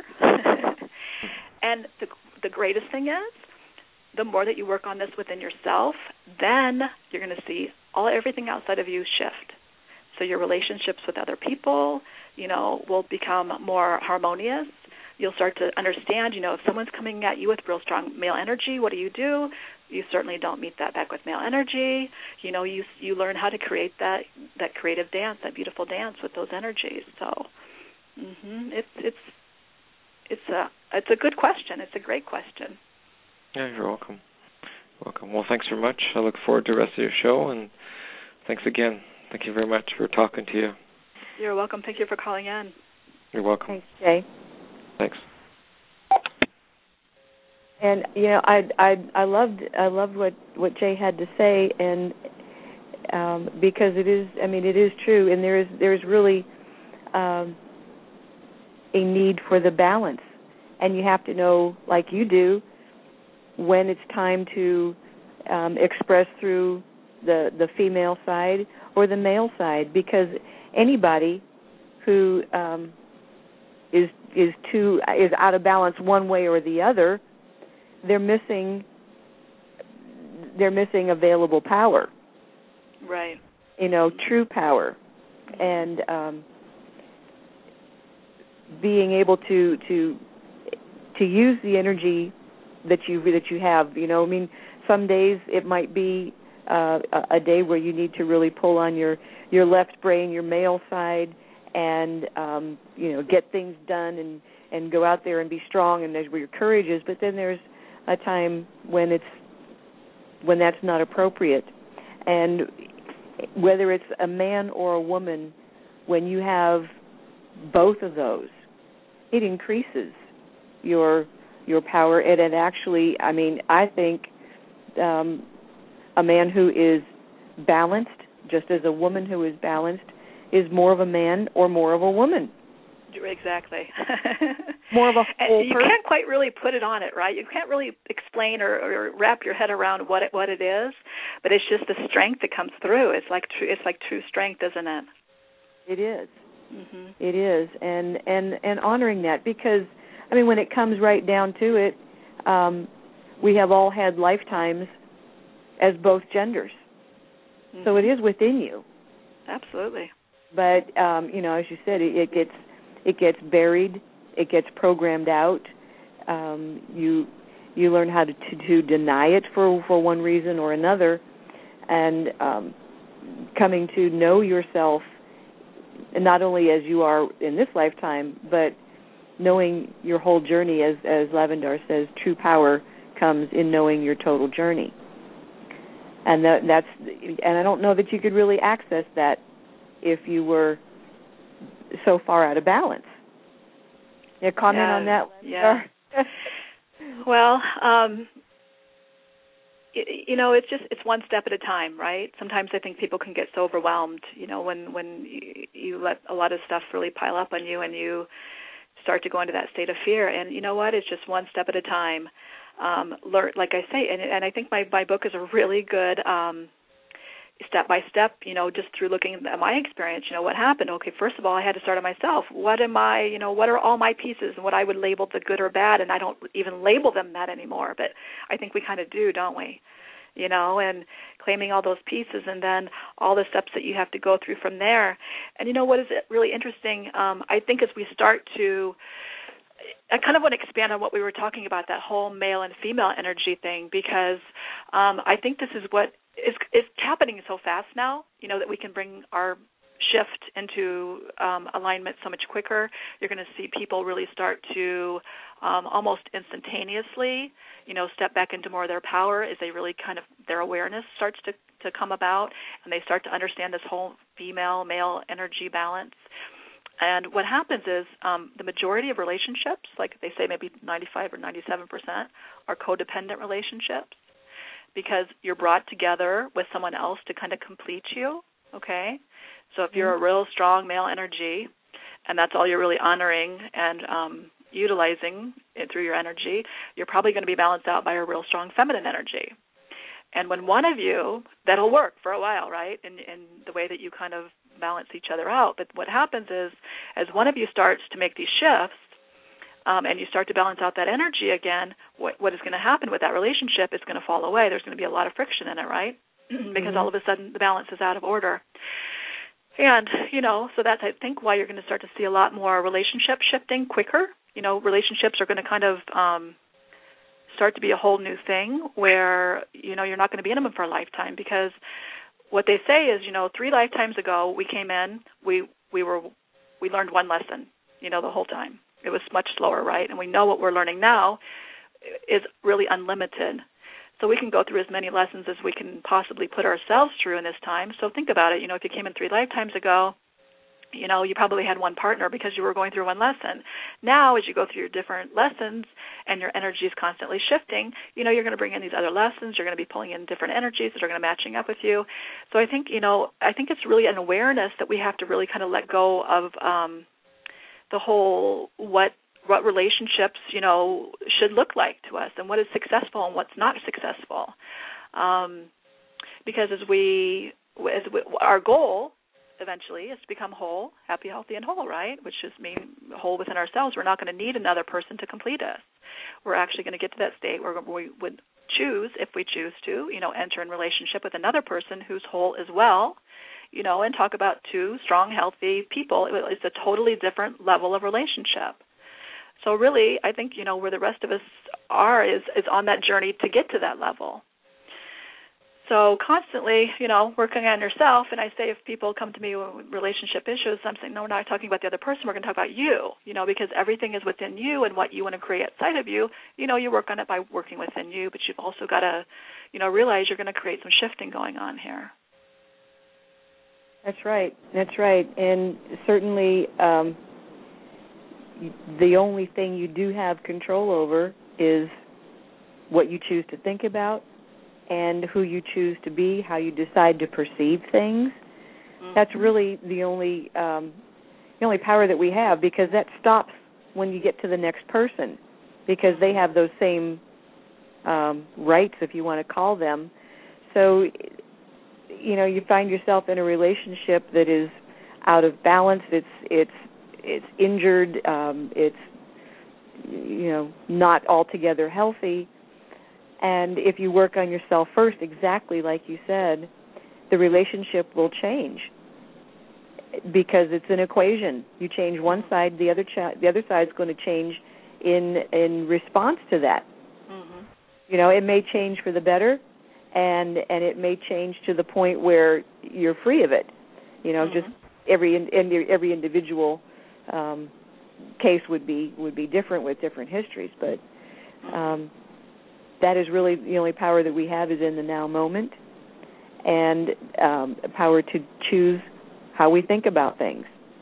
And the greatest thing is, the more that you work on this within yourself, then you're going to see everything outside of you shift. So your relationships with other people, will become more harmonious. You'll start to understand, if someone's coming at you with real strong male energy, what do? You certainly don't meet that back with male energy. You learn how to create that creative dance, that beautiful dance with those energies. So, it's a good question. It's a great question. Yeah, you're welcome. Well, thanks very much. I look forward to the rest of your show, and thanks again. Thank you very much for talking to you. You're welcome. Thank you for calling in. You're welcome. Thanks, Jay. Thanks. And I loved what Jay had to say, and because it is true, and there's really a need for the balance, and you have to know, like you do, when it's time to express through the female side or the male side, because anybody who is out of balance one way or the other, they're missing available power. Right. True power, and being able to use the energy that you have. Some days it might be a day where you need to really pull on your left brain, your male side, and get things done and go out there and be strong, and there's where your courage is. But then there's a time when that's not appropriate. And whether it's a man or a woman, when you have both of those, it increases your power. And it actually, I think a man who is balanced, just as a woman who is balanced, is more of a man or more of a woman. Exactly. More of a whole you person. can't quite really put it on it, right? You can't really explain or wrap your head around what it is, but it's just the strength that comes through. It's like true strength, isn't it? It is. Mm-hmm. It is, and honoring that, because when it comes right down to it, we have all had lifetimes as both genders, so it is within you. Absolutely. But as you said, it gets buried, it gets programmed out. You learn how to deny it for one reason or another, and coming to know yourself, and not only as you are in this lifetime, but knowing your whole journey, as Lavendar says, true power comes in knowing your total journey. And I don't know that you could really access that if you were so far out of balance. You comment on that? Yeah. Well, it's one step at a time, right? Sometimes I think people can get so overwhelmed, when you let a lot of stuff really pile up on you and you start to go into that state of fear. And you know what? It's just one step at a time. Learn, like I say, and I think my book is a really good step by step, just through looking at my experience, what happened. Okay, first of all, I had to start on myself. What are all my pieces and what I would label the good or bad, and I don't even label them that anymore, but I think we kind of do, don't we? And claiming all those pieces, and then all the steps that you have to go through from there. And what is really interesting, I think as we start to, I kind of want to expand on what we were talking about, that whole male and female energy thing, because I think this is what is happening so fast now, that we can bring our shift into alignment so much quicker. You're going to see people really start to almost instantaneously, step back into more of their power as they really kind of, their awareness starts to come about, and they start to understand this whole female-male energy balance. And what happens is the majority of relationships, like they say maybe 95 or 97%, are codependent relationships, because you're brought together with someone else to kind of complete you, okay? So if you're a real strong male energy, and that's all you're really honoring and utilizing it through your energy, you're probably going to be balanced out by a real strong feminine energy. And when one of you, that'll work for a while, right, in the way that you kind of balance each other out. But what happens is, as one of you starts to make these shifts, and you start to balance out that energy again, what is going to happen with that relationship is going to fall away. There's going to be a lot of friction in it, right? Because all of a sudden the balance is out of order. And, so that's, I think, why you're going to start to see a lot more relationship shifting quicker. Relationships are going to kind of start to be a whole new thing where, you're not going to be in them for a lifetime, because what they say is, 3 lifetimes ago we came in, we learned one lesson, the whole time. It was much slower, right? And we know what we're learning now is really unlimited. So we can go through as many lessons as we can possibly put ourselves through in this time. So think about it. If you came in 3 lifetimes ago, you probably had one partner because you were going through one lesson. Now, as you go through your different lessons and your energy is constantly shifting, you're going to bring in these other lessons. You're going to be pulling in different energies that are going to matching up with you. So I think, it's really an awareness that we have to really kind of let go of the whole what relationships, should look like to us, and what is successful and what's not successful. Because our goal eventually is to become whole, happy, healthy, and whole, right? Which is mean whole within ourselves. We're not going to need another person to complete us. We're actually going to get to that state where we would choose, if we choose to, enter in relationship with another person who's whole as well, and talk about 2 strong, healthy people. It's a totally different level of relationship. So really, I think, where the rest of us are is on that journey to get to that level. So constantly, working on yourself, and I say if people come to me with relationship issues, I'm saying, no, we're not talking about the other person, we're going to talk about you, because everything is within you, and what you want to create outside of you, you work on it by working within you, but you've also got to, realize you're going to create some shifting going on here. That's right. And certainly the only thing you do have control over is what you choose to think about, and who you choose to be, how you decide to perceive things. Mm-hmm. That's really the only power that we have, because that stops when you get to the next person, because they have those same rights, if you want to call them. So, you find yourself in a relationship that is out of balance. It's injured. It's not altogether healthy. And if you work on yourself first, exactly like you said, the relationship will change, because it's an equation. You change one side, the other side is going to change in response to that. Mm-hmm. It may change for the better, and it may change to the point where you're free of it. Mm-hmm. Just every individual case would be different with different histories, but. That is really the only power that we have, is in the now moment, and power to choose how we think about things.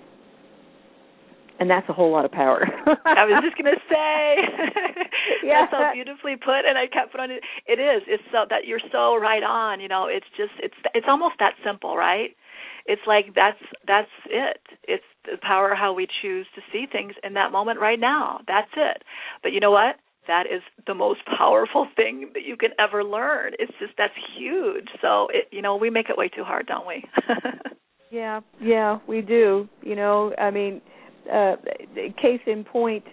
And that's a whole lot of power. I was just going to say, that's so beautifully put, and I kept put on it. It is. It's so that you're so right on. It's almost that simple, right? It's like that's it. It's the power of how we choose to see things in that moment right now. That's it. But you know what? That is the most powerful thing that you can ever learn. It's just, that's huge. So, we make it way too hard, don't we? Yeah, we do. Case in point,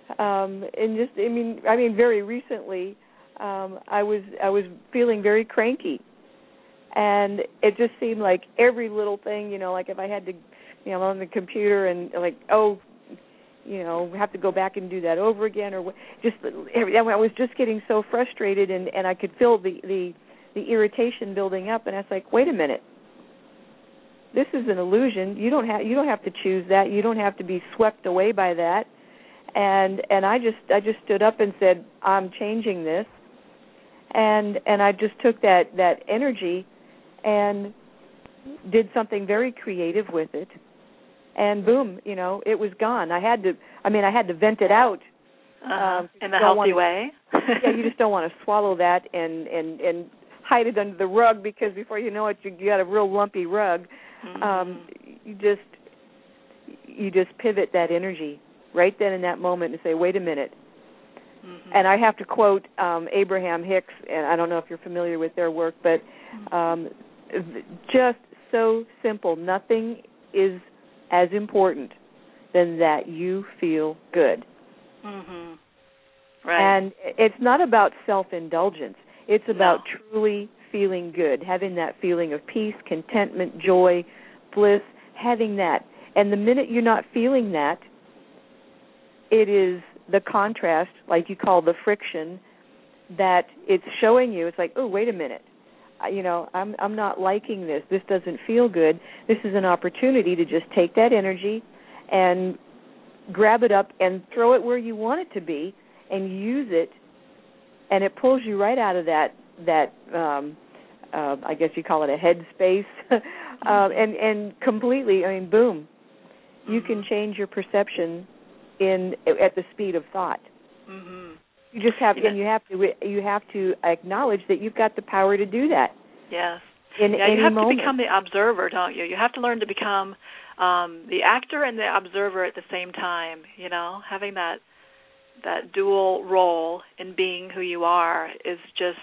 very recently, I was feeling very cranky, and it just seemed like every little thing, like if I had to, on the computer and like, have to go back and do that over again, or I was just getting so frustrated, and I could feel the irritation building up, and I was like, wait a minute, this is an illusion. You don't have to choose that. You don't have to be swept away by that. And I just stood up and said, I'm changing this, and I just took that energy and did something very creative with it. And boom, it was gone. I had to vent it out. In a healthy way. Yeah, you just don't want to swallow that and hide it under the rug, because before you know it, you got a real lumpy rug. Mm-hmm. You just pivot that energy right then in that moment and say, wait a minute. Mm-hmm. And I have to quote Abraham Hicks, and I don't know if you're familiar with their work, but just so simple. Nothing is as important than that you feel good. Mm-hmm. Right. And it's not about self-indulgence. It's about truly feeling good, having that feeling of peace, contentment, joy, bliss, having that. And the minute you're not feeling that, it is the contrast, like you call the friction, that it's showing you. It's like, oh, wait a minute. I'm not liking this. This doesn't feel good. This is an opportunity to just take that energy and grab it up and throw it where you want it to be and use it, and it pulls you right out of that I guess you call it a head space, and completely, boom, you can change your perception at the speed of thought. Mm-hmm. You just have, and you have to acknowledge that you've got the power to do that. Yes. In any you have moment. to become the observer, don't you? You have to learn to become the actor and the observer at the same time. Having that dual role in being who you are is just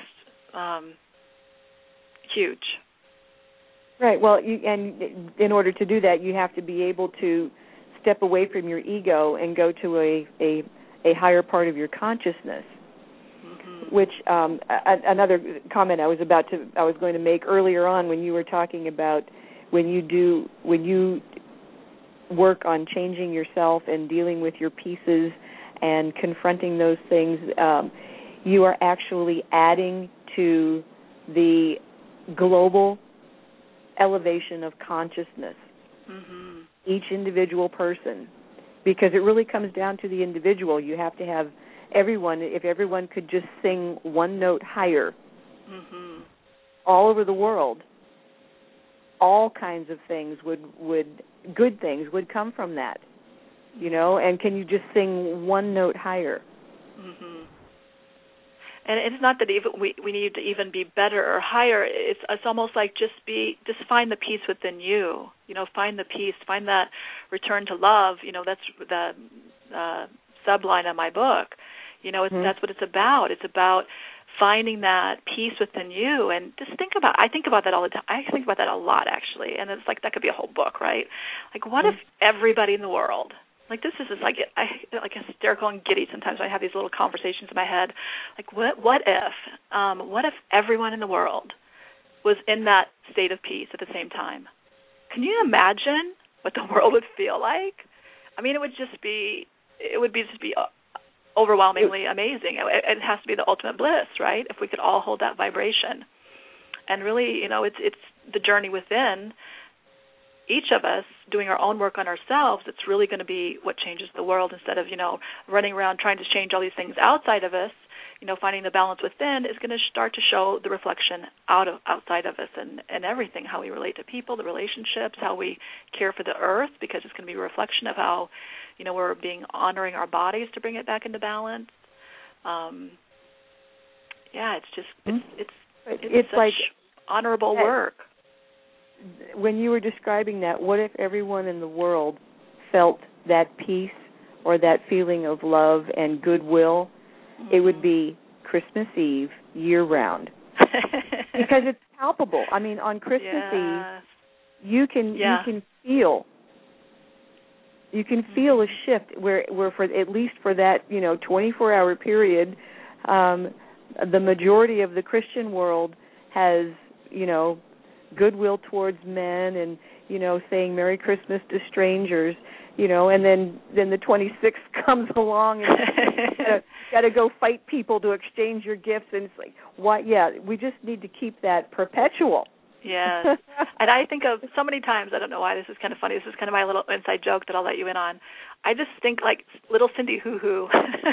huge. Right. Well, and in order to do that, you have to be able to step away from your ego and go to a higher part of your consciousness. Mm-hmm. Which another comment I was going to make earlier on when you were talking about when you work on changing yourself and dealing with your pieces and confronting those things, you are actually adding to the global elevation of consciousness, each individual person, because it really comes down to the individual. You have to have everyone, if everyone could just sing one note higher, all over the world, all kinds of things good things would come from that, and can you just sing one note higher? And it's not that even we need to even be better or higher. It's almost like just find the peace within you. Find the peace, find that return to love. That's the subline of my book. That's what it's about. It's about finding that peace within you. And just I think about that all the time. I think about that a lot, actually. And it's like that could be a whole book, right? Like, what if everybody in the world, like, this is just like hysterical and giddy sometimes when I have these little conversations in my head. Like, what if everyone in the world was in that state of peace at the same time? Can you imagine what the world would feel like? I mean, it would just be overwhelmingly amazing. It has to be the ultimate bliss, right? If we could all hold that vibration. And really, it's the journey within each of us doing our own work on ourselves. It's really going to be what changes the world instead of, running around trying to change all these things outside of us. Finding the balance within is going to start to show the reflection outside of us and everything, how we relate to people, the relationships, how we care for the earth, because it's going to be a reflection of how, we're honoring our bodies to bring it back into balance. It's like honorable work. When you were describing that, what if everyone in the world felt that peace or that feeling of love and goodwill? It would be Christmas Eve year-round. Because it's palpable. I mean, on Christmas Eve, you can feel a shift where for at least for that 24-hour period, the majority of the Christian world has goodwill towards men and saying Merry Christmas to strangers, and then the 26th comes along and you got to go fight people to exchange your gifts, and it's like, what? Yeah, we just need to keep that perpetual. Yes. And I think of so many times, I don't know why, this is kind of funny, this is kind of my little inside joke that I'll let you in on. I just think like little Cindy Hoo Hoo.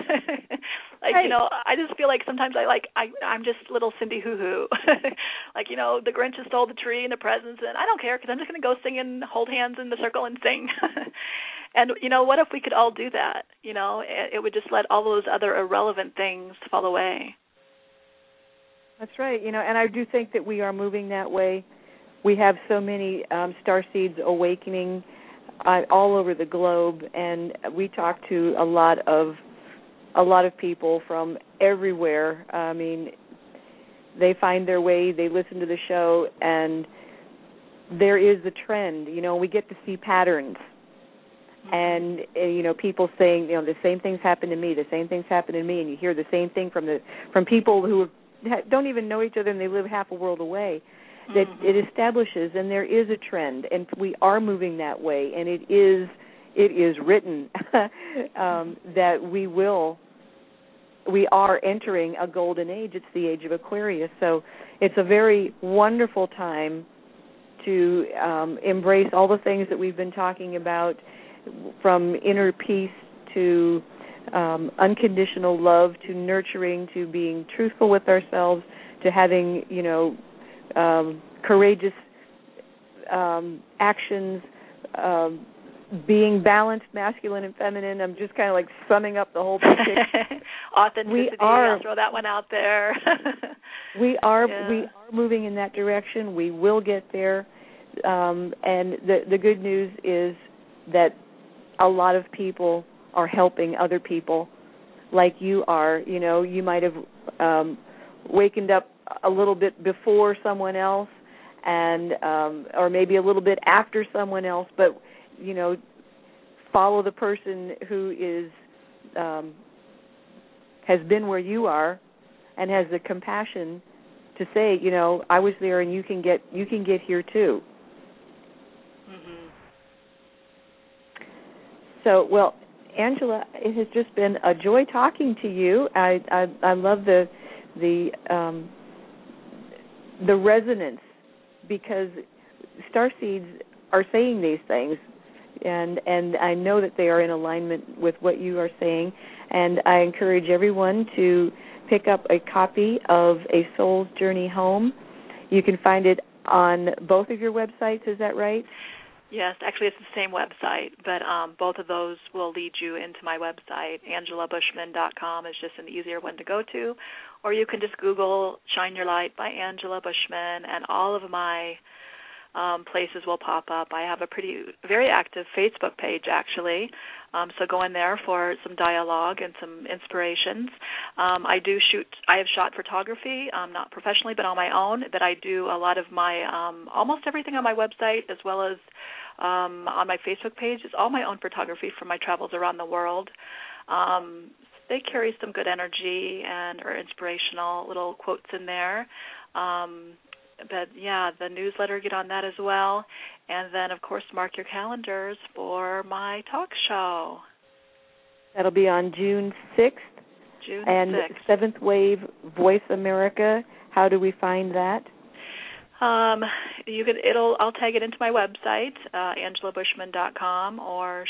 I just feel like sometimes I'm just little Cindy Hoo Hoo. Like, the Grinch has stole the tree and the presents, and I don't care because I'm just going to go sing and hold hands in the circle and sing. And, what if we could all do that? It would just let all those other irrelevant things fall away. That's right. And I do think that we are moving that way. We have so many starseeds awakening all over the globe, and we talk to a lot of people from everywhere. I mean, they find their way, they listen to the show, and there is a trend. We get to see patterns. And, people saying, the same things happen to me, the same things happen to me, and you hear the same thing from people who don't even know each other and they live half a world away, that it establishes, and there is a trend, and we are moving that way, and it is written that we are entering a golden age. It's the age of Aquarius. So it's a very wonderful time to embrace all the things that we've been talking about, from inner peace to unconditional love, to nurturing, to being truthful with ourselves, to having, courageous actions, being balanced, masculine and feminine. I'm just kind of like summing up the whole picture. Authenticity, I'll throw that one out there. we are moving in that direction. We will get there. And the good news is that a lot of people are helping other people like you are. You might have wakened up a little bit before someone else, and or maybe a little bit after someone else, but follow the person who is has been where you are and has the compassion to say, I was there and you can get here too. So, well, Angela, it has just been a joy talking to you. I love the the resonance, because starseeds are saying these things, and I know that they are in alignment with what you are saying, and I encourage everyone to pick up a copy of A Soul's Journey Home. You can find it on both of your websites, is that right? Yes, actually it's the same website, but both of those will lead you into my website. AngelaBushman.com is just an easier one to go to, or you can just Google Shine Your Light by Angela Bushman, and all of my places will pop up. I have a very active Facebook page, actually, so go in there for some dialogue and some inspirations. I have shot photography, not professionally, but on my own, that I do a lot of my, almost everything on my website, as well as on my Facebook page, is all my own photography from my travels around the world. They carry some good energy and are inspirational little quotes in there. But, yeah, the newsletter, get on that as well. And then, of course, mark your calendars for my talk show. That'll be on June 6th. June 6th. And Seventh Wave Voice America. How do we find that? I'll tag it into my website, angelabushman.com, or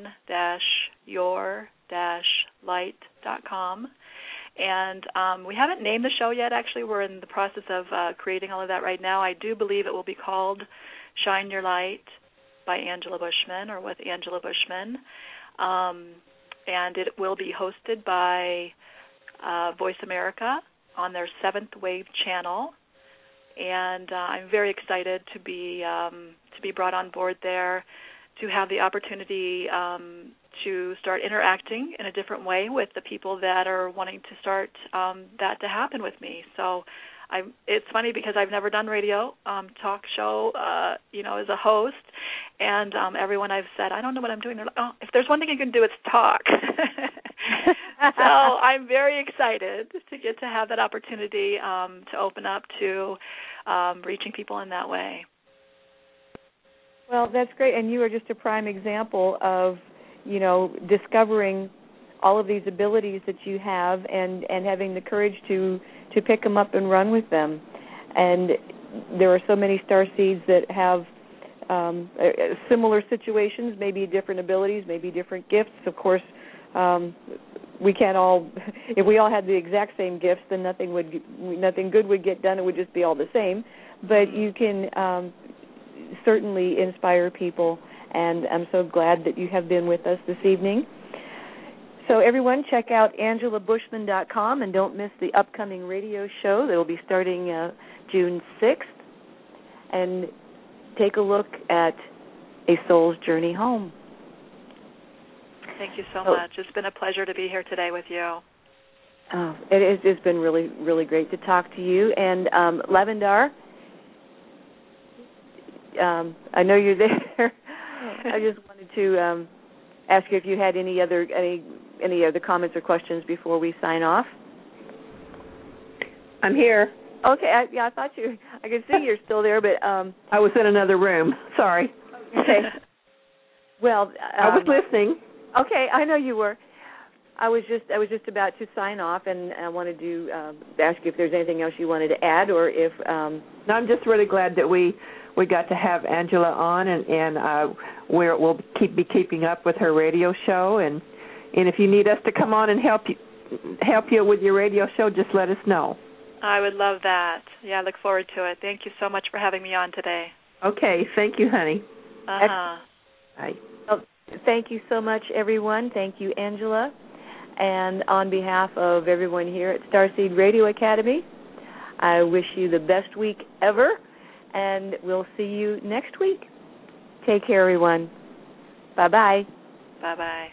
shine-your-light.com. And we haven't named the show yet, actually. We're in the process of creating all of that right now. I do believe it will be called Shine Your Light by Angela Bushman, or with Angela Bushman. And it will be hosted by Voice America on their Seventh Wave channel. And I'm very excited to be brought on board there, to have the opportunity to start interacting in a different way with the people that are wanting to start that to happen with me. So it's funny because I've never done radio, talk show, as a host, and everyone I've said, I don't know what I'm doing. They're like, oh, if there's one thing you can do, it's talk. So I'm very excited to get to have that opportunity to open up to reaching people in that way. Well, that's great, and you are just a prime example of, discovering all of these abilities that you have and having the courage to pick them up and run with them. And there are so many starseeds that have similar situations, maybe different abilities, maybe different gifts. Of course, we can't all, if we all had the exact same gifts, then nothing good would get done. It would just be all the same. But you can certainly inspire people, and I'm so glad that you have been with us this evening. So everyone, check out angelabushman.com, and don't miss the upcoming radio show that will be starting June 6th. And take a look at A Soul's Journey Home. Thank you so much. It's been a pleasure to be here today with you. Oh, it's been really, really great to talk to you. And Lavendar, I know you're there. I just wanted to ask you if you had any other comments or questions before we sign off. I'm here. Okay, I thought I could see you're still there, but I was in another room. Sorry. Okay. Well, I was listening. Okay, I know you were. I was just about to sign off, and I wanted to ask you if there's anything else you wanted to add, or if. No, I'm just really glad that we got to have Angela on, and we'll be keeping up with her radio show, and if you need us to come on and help you with your radio show, just let us know. I would love that. Yeah, I look forward to it. Thank you so much for having me on today. Okay, thank you, honey. Uh-huh. Bye. Well, thank you so much, everyone. Thank you, Angela. And on behalf of everyone here at Starseed Radio Academy, I wish you the best week ever, and we'll see you next week. Take care, everyone. Bye-bye. Bye-bye.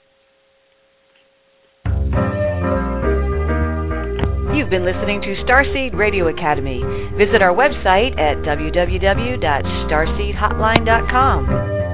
You've been listening to Starseed Radio Academy. Visit our website at www.starseedhotline.com.